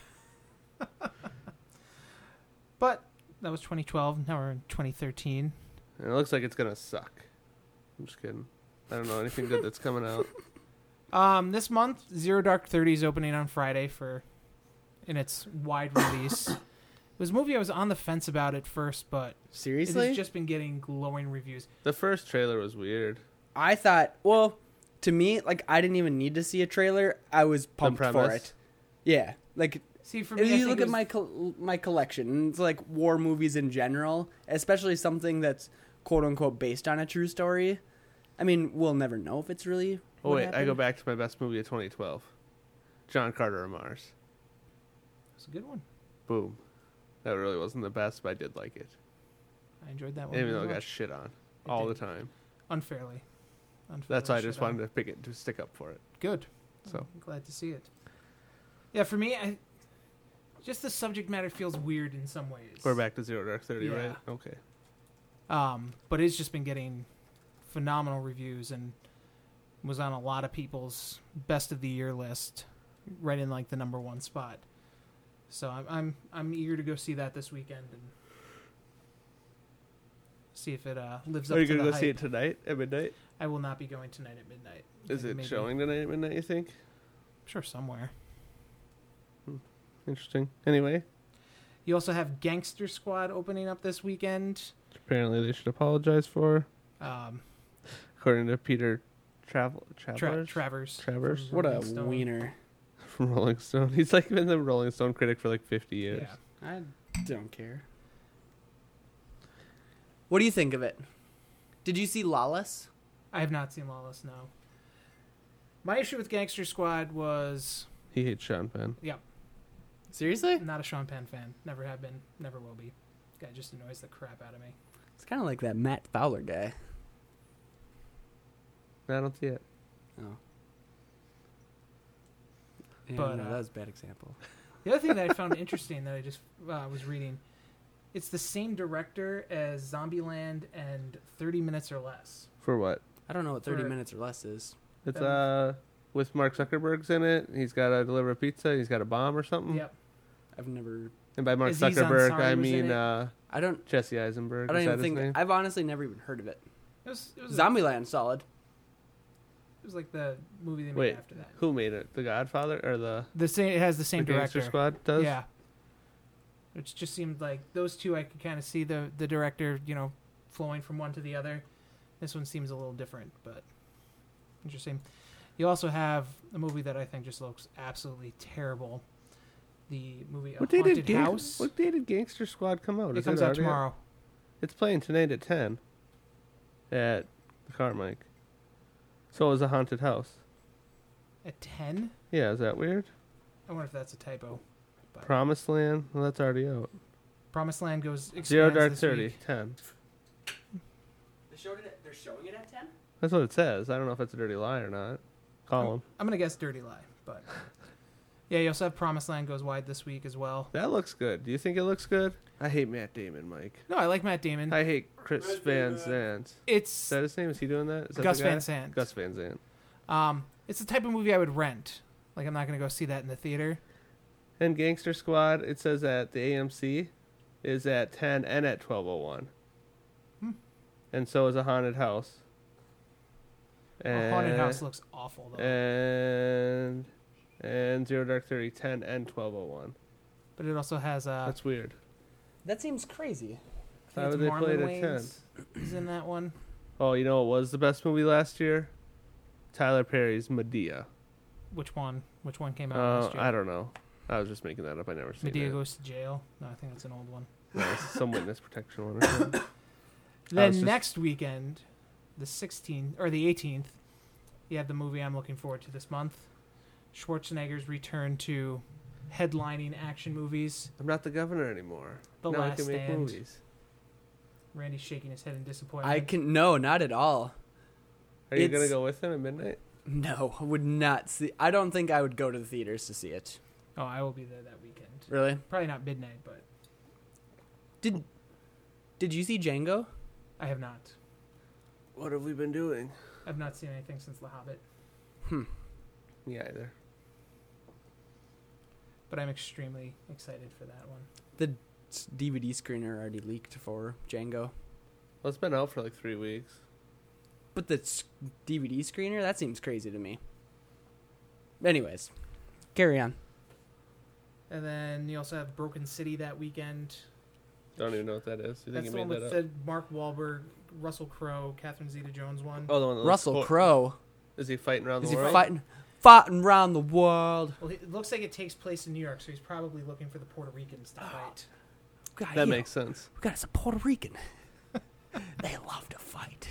But that was twenty twelve. Now we're in twenty thirteen. And it looks like it's gonna suck. I'm just kidding. I don't know anything good that's coming out. Um, this month, Zero Dark Thirty is opening on Friday for in its wide release. It was a movie I was on the fence about at first, but it Seriously? has just been getting glowing reviews. The first trailer was weird. I thought, well, to me, like I didn't even need to see a trailer. I was pumped for premise? it. Yeah, like See, for if me, I you think look it at was- my col- my collection, and it's like war movies in general, especially something that's quote unquote based on a true story. I mean, we'll never know if it's really. Oh what wait, I go happened. back to my best movie of twenty twelve. John Carter of Mars. It's a good one. Boom. That really wasn't the best, but I did like it. I enjoyed that one. Even very though it got much. shit on It all the did. time. unfairly. unfairly That's why I shit just on. wanted to pick it to stick up for it. Good. So I'm glad to see it. Yeah, for me, I just the subject matter feels weird in some ways. we're back to Zero Dark Thirty, Yeah. right? Okay. Um, but it's just been getting phenomenal reviews and was on a lot of people's best of the year list, right in like the number one spot. So I'm I'm I'm eager to go see that this weekend and see if it uh, lives up Are you to gonna the go see hype. it tonight at midnight? I will not be going tonight at midnight. Is it Maybe- showing tonight at midnight? You think? I'm sure somewhere. Interesting. Anyway, You also have Gangster Squad opening up this weekend. apparently they should apologize for, Um, according to Peter Travel Tra- Travelers Travers. Travers? from What a Rolling Stone. wiener! from Rolling Stone. He's like been the Rolling Stone critic for like fifty years. Yeah. I don't care. What do you think of it? Did you see Lawless? I have not seen Lawless, no. My issue with Gangster Squad was He hates Sean Penn. Seriously? not a Sean Penn fan. Never have been. Never will be. Guy just annoys the crap out of me. It's kind of like that Matt Fowler guy. I don't see it. Oh. Yeah, But, no, uh, that was a bad example. The other thing that I found interesting that I just uh, was reading, it's the same director as Zombieland and thirty minutes or Less. For what? I don't know what thirty For- minutes or less is. It's Um, uh with Mark Zuckerberg's in it. He's got to deliver a pizza. He's got a bomb or something. Yep. I've never. And by Mark Aziz Zuckerberg, Ansari I was in mean it. uh, I don't. Jesse Eisenberg. I don't Is that even his think. name? I've honestly never even heard of it. It was, it was, Zombieland, solid. it was like the movie they made Wait, after that. who made it? The Godfather or the, The same, it has the same the Gangster director. Squad does? Yeah. Which just seemed like those two I could kind of see the, the director, you know, flowing from one to the other. This one seems a little different, but interesting. You also have a movie that I think just looks absolutely terrible. The movie A What day Haunted did Gang- House. What day did Gangster Squad come out? It Is comes out already tomorrow. It's playing tonight at ten. at the Carmike. So it was a haunted house. At ten? Yeah, is that weird? I wonder if that's a typo. But Promised Land? Well, that's already out. Promised Land goes Zero expands Dark this Thirty, week. ten. They showed it. At, they're showing it at ten. That's what it says. I don't know if it's a dirty lie or not. Call him. I'm gonna guess Dirty Lie, but yeah, you also have Promised Land goes wide this week as well. That looks good. Do you think it looks good? I hate Matt Damon, Mike. No, I like Matt Damon. I hate Chris Matt Van Damon. Zandt. Is It's that his name? Is he doing that? Is that Gus the guy? Van Sant. Gus Van Sant. Um, it's the type of movie I would rent. Like, I'm not gonna go see that in the theater. And Gangster Squad, it says at the A M C, is at ten and at twelve oh one. Hmm. And so is A Haunted House. A Haunted House looks awful though, And and Zero Dark Thirty, ten and twelve oh one. but it also has uh, That's weird. That seems crazy. I think Why it's would they play it Marlon at ten? Wayans is in that one. Oh, you know what was the best movie last year? Tyler Perry's Medea. Which one? Which one came out Uh, last year? I don't know. I was just making that up. I never seen Medea it. goes to jail. No, I think that's an old one. No, it's some witness protection one or something. Then was just- next weekend, the sixteenth or the eighteenth, you have the movie I'm looking forward to this month. Schwarzenegger's return to headlining action movies. I'm not the governor anymore. The now I Last can make Stand. movies. Randy's shaking his head in disappointment. I can no, not at all. Are you It's- gonna go with him at midnight? No, I would not see. I don't think I would go to the theaters to see it. Oh, I will be there that weekend. Really? Probably not midnight, but Did Did you see Django? I have not. What have we been doing? I've not seen anything since The Hobbit, Hmm. Me either. but I'm extremely excited for that one. The s- D V D screener already leaked for Django, Well, it's been out for like three weeks. but the s- D V D screener that seems crazy to me. Anyways, carry on. And then you also have Broken City that weekend. Don't even know what that is. You think That's you the one made with that up? the Mark Wahlberg, Russell Crowe, Catherine Zeta-Jones one. Oh, the one that looks Russell hor- Crowe Is he fighting around is the he world? fighting fighting around the world? Well, it looks like it takes place in New York, so he's probably looking for the Puerto Ricans to fight. God, That yeah, makes sense. we got us a Puerto Rican. They love to fight.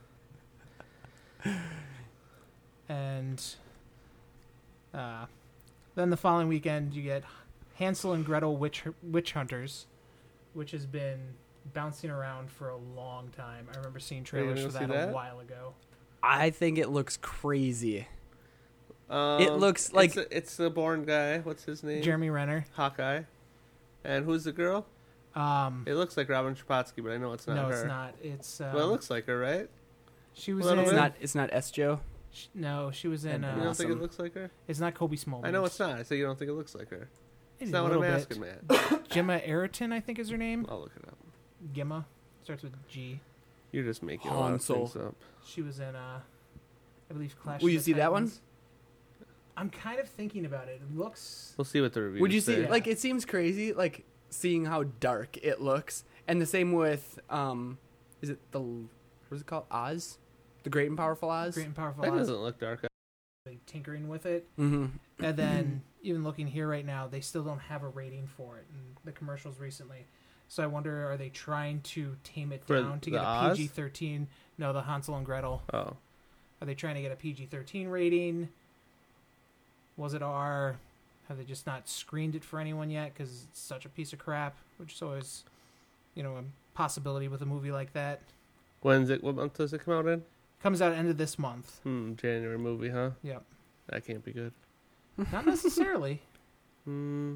And uh, then the following weekend, you get Hansel and Gretel Witch Witch Hunters, which has been bouncing around for a long time. I remember seeing you trailers gonna for see that, that? a while ago. I think it looks crazy. Um, It looks like- it's, a, it's the Bourne guy. What's his name? Jeremy Renner. Hawkeye. And who's the girl? Um, It looks like Robin Scherbatsky, but I know it's not no, her. it's not. It's um, Well, it looks like her, right? she was a little in. It's bit. not. It's not S. Joe. sh- no, she was in. And You Uh, don't Awesome. think it looks like her? it's not Kobe Smallwood. I know it's not. I say you don't think it looks like her. Maybe It's a not what I'm little asking, bit. Matt. Gemma Ayrton, I think is her name. I'll look it up. Gemma starts with G. You're just making a lot of Hansel. things up. She was in, uh, I believe, Clash. Will of you the see that one? Titans. I'm kind of thinking about it. It looks. We'll see what the reviews Would you say. see? Yeah. Like, it seems crazy. Like seeing how dark it looks, and the same with um, is it the what is it called? Oz, the Great and Powerful Oz. Great and Powerful That Oz, doesn't look dark. like, tinkering with it. Mm-hmm. And then, even looking here right now, they still don't have a rating for it in the commercials recently. So I wonder, are they trying to tame it For down to the get a Oz? P G thirteen? No, the Hansel and Gretel. Oh. Are they trying to get a P G thirteen rating? Was it R? Have they just not screened it for anyone yet because it's such a piece of crap? Which is always, you know, a possibility with a movie like that. When's it? What month does it come out in? Comes out end of this month. Hmm, January movie, huh? Yep. That can't be good. Not necessarily. Hmm.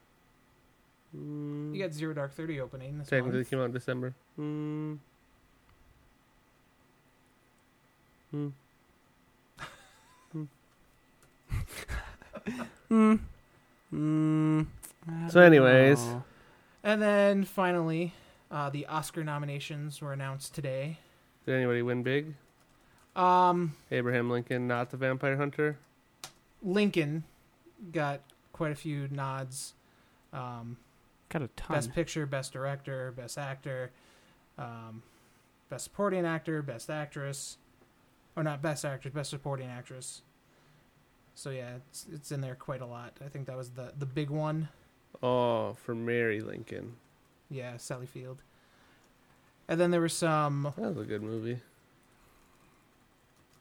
Hmm. You got Zero Dark Thirty opening this Technically, month. it came out in December. Hmm. Hmm. Mm. Mm. I So don't anyways. know. And then finally, uh, the Oscar nominations were announced today. Did anybody win big? Um, Abraham Lincoln, not the Vampire Hunter. Lincoln got quite a few nods. Um, got a ton. Best Picture, Best Director, Best Actor, um, Best Supporting Actor, Best Actress, or not Best Actress, Best Supporting Actress. So yeah, it's it's in there quite a lot. I think that was the the big one. Oh, for Mary Lincoln. Yeah, Sally Field. And then there were some That was a good movie.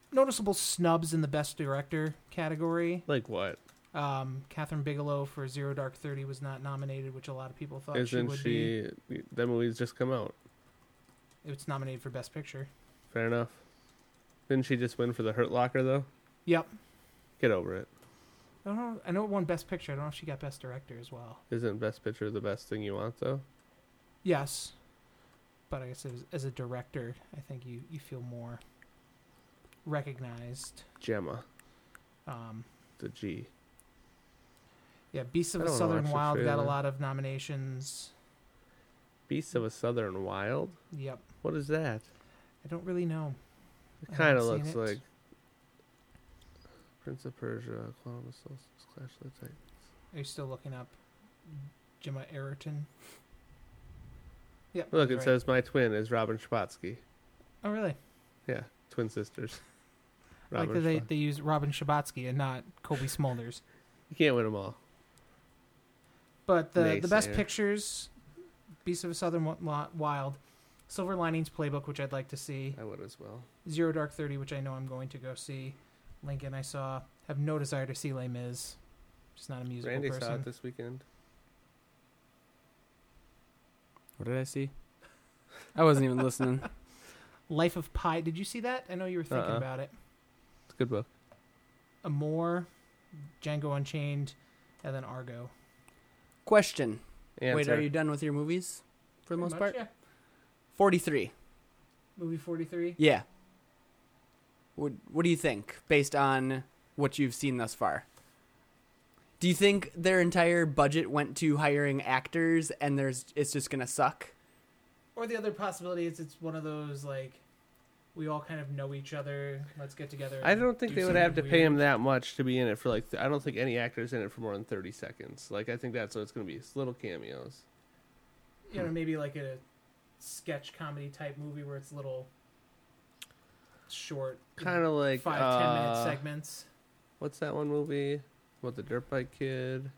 noticeable snubs in the Best Director category. Like what? Um, Catherine Bigelow for Zero Dark Thirty was not nominated, which a lot of people thought Isn't she would she? be. That movie's just come out. It's nominated for Best Picture. Fair enough. Didn't she just win for The Hurt Locker though? Yep. Get over it. I don't know. I know it won Best Picture. I don't know if she got Best Director as well. Isn't Best Picture the best thing you want though? Yes, but I guess as, as a director, I think you, you feel more recognized. Gemma, Um, the G. yeah, Beasts of I the don't Southern watch the Wild got a trailer. lot of nominations. Beasts of a Southern Wild. Yep. What is that? I don't really know. It I kind of haven't looks seen it. like Prince of Persia, Quantum of Solace, Clash of the Titans. Are you still looking up Gemma Arterton? Yep. Look, it that's right. says my twin is Robin Shabatsky. Oh, really? Yeah, twin sisters. I like that they, they use Robin Shabatsky and not Kobe Smulders. You can't win them all. But the the best Naysayer. pictures, Beasts of the Southern Wi- Wild, Silver Linings Playbook, which I'd like to see, I would as well. Zero Dark Thirty, which I know I'm going to go see, Lincoln I saw, have no desire to see Les Mis, just not a musical Randy person. saw it this weekend. What did I see? I wasn't even listening. Life of Pi, did you see that? I know you were thinking Uh-uh. about it. It's a good book. Amore, Django Unchained, and then Argo. Question. Answer. Wait, are you done with your movies for the Pretty most much, part? yeah. forty-three. Movie forty-three. Yeah. What What do you think, based on what you've seen thus far? Do you think their entire budget went to hiring actors, and there's it's just gonna suck? Or the other possibility is it's one of those, like, we all kind of know each other, let's get together. I and don't think do they would have to something pay him weird. that much to be in it for like. Th- I don't think any actor's in it for more than thirty seconds. Like I think that's what it's going to be. It's little cameos. You know, maybe like a sketch comedy type movie where it's little short, you know, Kind of like five, uh, ten minute segments. What's that one movie? What, the Dirt Bike Kid?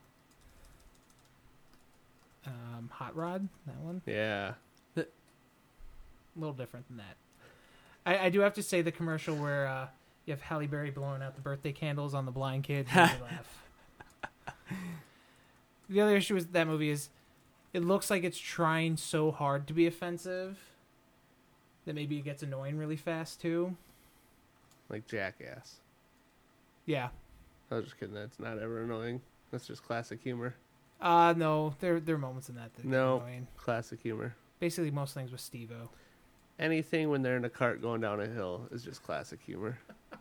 Um, Hot Rod, that one. Yeah. A little different than that. I, I do have to say the commercial where uh, you have Halle Berry blowing out the birthday candles on the blind kid made me laugh. The other issue with that movie is it looks like it's trying so hard to be offensive that maybe it gets annoying really fast too. Like Jackass. Yeah. I was just kidding. That's not ever annoying. That's just classic humor. Uh no, there there are moments in that that No. get annoying. Classic humor. Basically most things with Steve-O. Anything when they're in a cart going down a hill is just classic humor.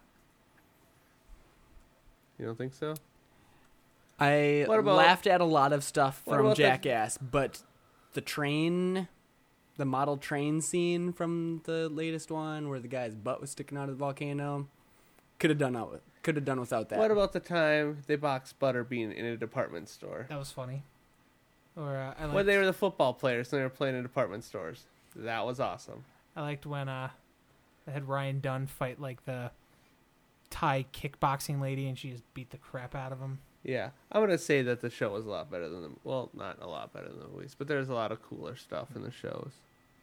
You don't think so? I What about- laughed at a lot of stuff What from about the- Jackass, but the train, the model train scene from the latest one, where the guy's butt was sticking out of the volcano, could have done out. Could have done without that. What about the time they boxed Butterbean in a department store? That was funny. Or uh, I liked, When they were the football players and they were playing in department stores. That was awesome. I liked when uh they had Ryan Dunn fight like the Thai kickboxing lady and she just beat the crap out of him. Yeah, I'm gonna say that the show was a lot better than the well, not a lot better than the movies, but there's a lot of cooler stuff in the shows.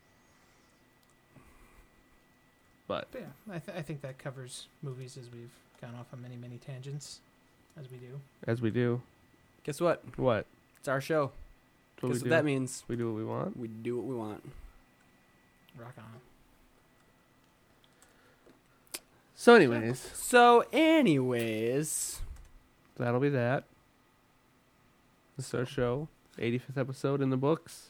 But But yeah, I, th- I think that covers movies as we've gone off on many, many tangents, as we do. as we do, Guess what? what? It's our show. That's what we Guess do. what that means? We do what we want. We do what we want. Rock on. So, anyways, So, anyways, that'll be that. This is our show, eighty-fifth episode in the books.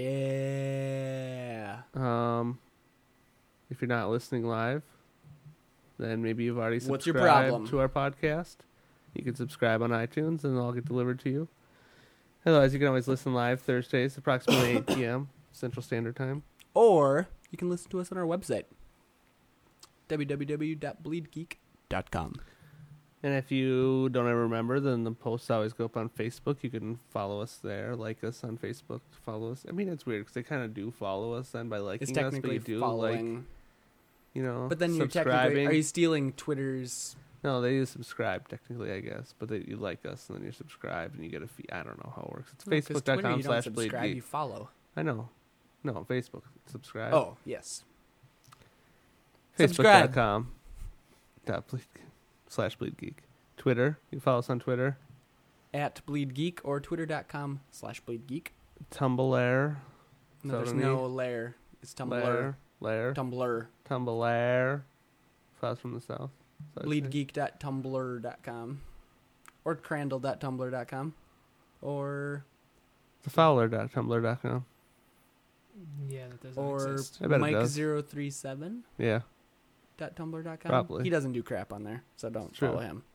yeah. Um, if you're not listening live, then maybe you've already subscribed What's your problem? to our podcast. You can subscribe on iTunes, and it'll get delivered to you. Otherwise, you can always listen live Thursdays, approximately eight p.m. Central Standard Time. Or you can listen to us on our website, w w w dot bleed geek dot com. And if you don't ever remember, then the posts always go up on Facebook. You can follow us there, like us on Facebook, follow us. I mean, it's weird because they kind of do follow us then by liking It's us, but technically you do following. like, you know, but then you're technically, subscribing. are you stealing Twitter's? No, they use subscribe technically, I guess. But they, you like us, and then you're subscribed, and you get a fee. I don't know how it works. It's No, 'cause Twitter, facebook.com you don't slash bleed subscribe, you geek. follow. I know. No, Facebook. Subscribe. Oh, yes. Subscribe. Facebook.com dot bleed slash bleed geek. Twitter. You can follow us on Twitter. At Bleed Geek or twitter.com slash Bleed Geek. Tumblr. No, So there's many- no lair. It's Tumblr. Lair. Lair. Tumblr. Tumblr. Files from the south. So bleed geek dot tumblr dot com or crandall dot tumblr dot com or The Fowler dot tumblr dot com. Yeah, that doesn't or exist. I bet it Mike does. zero three seven Yeah. dot tumblr dot com. Probably. He doesn't do crap on there, so don't True. follow him.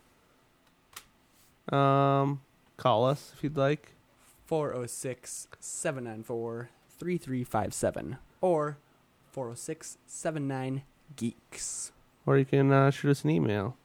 Um, call us if you'd like. four oh six, seven nine four, three three five seven or four oh six, seven nine geeks. Or you can uh, shoot us an email.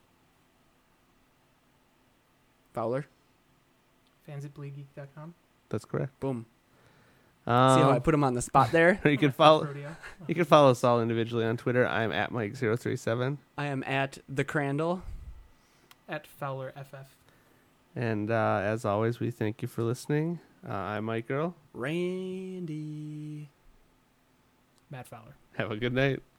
Fowler, Fans at bleed geek dot com. That's correct. boom. Um, See how I put him on the spot there? or you can follow Rodeo. you can follow us all individually on Twitter. I'm at Mike zero three seven. I am at the Crandall. At Fowler F F. And uh, as always, we thank you for listening. Uh, I'm Mike Earl. Randy. Matt Fowler. Have a good night.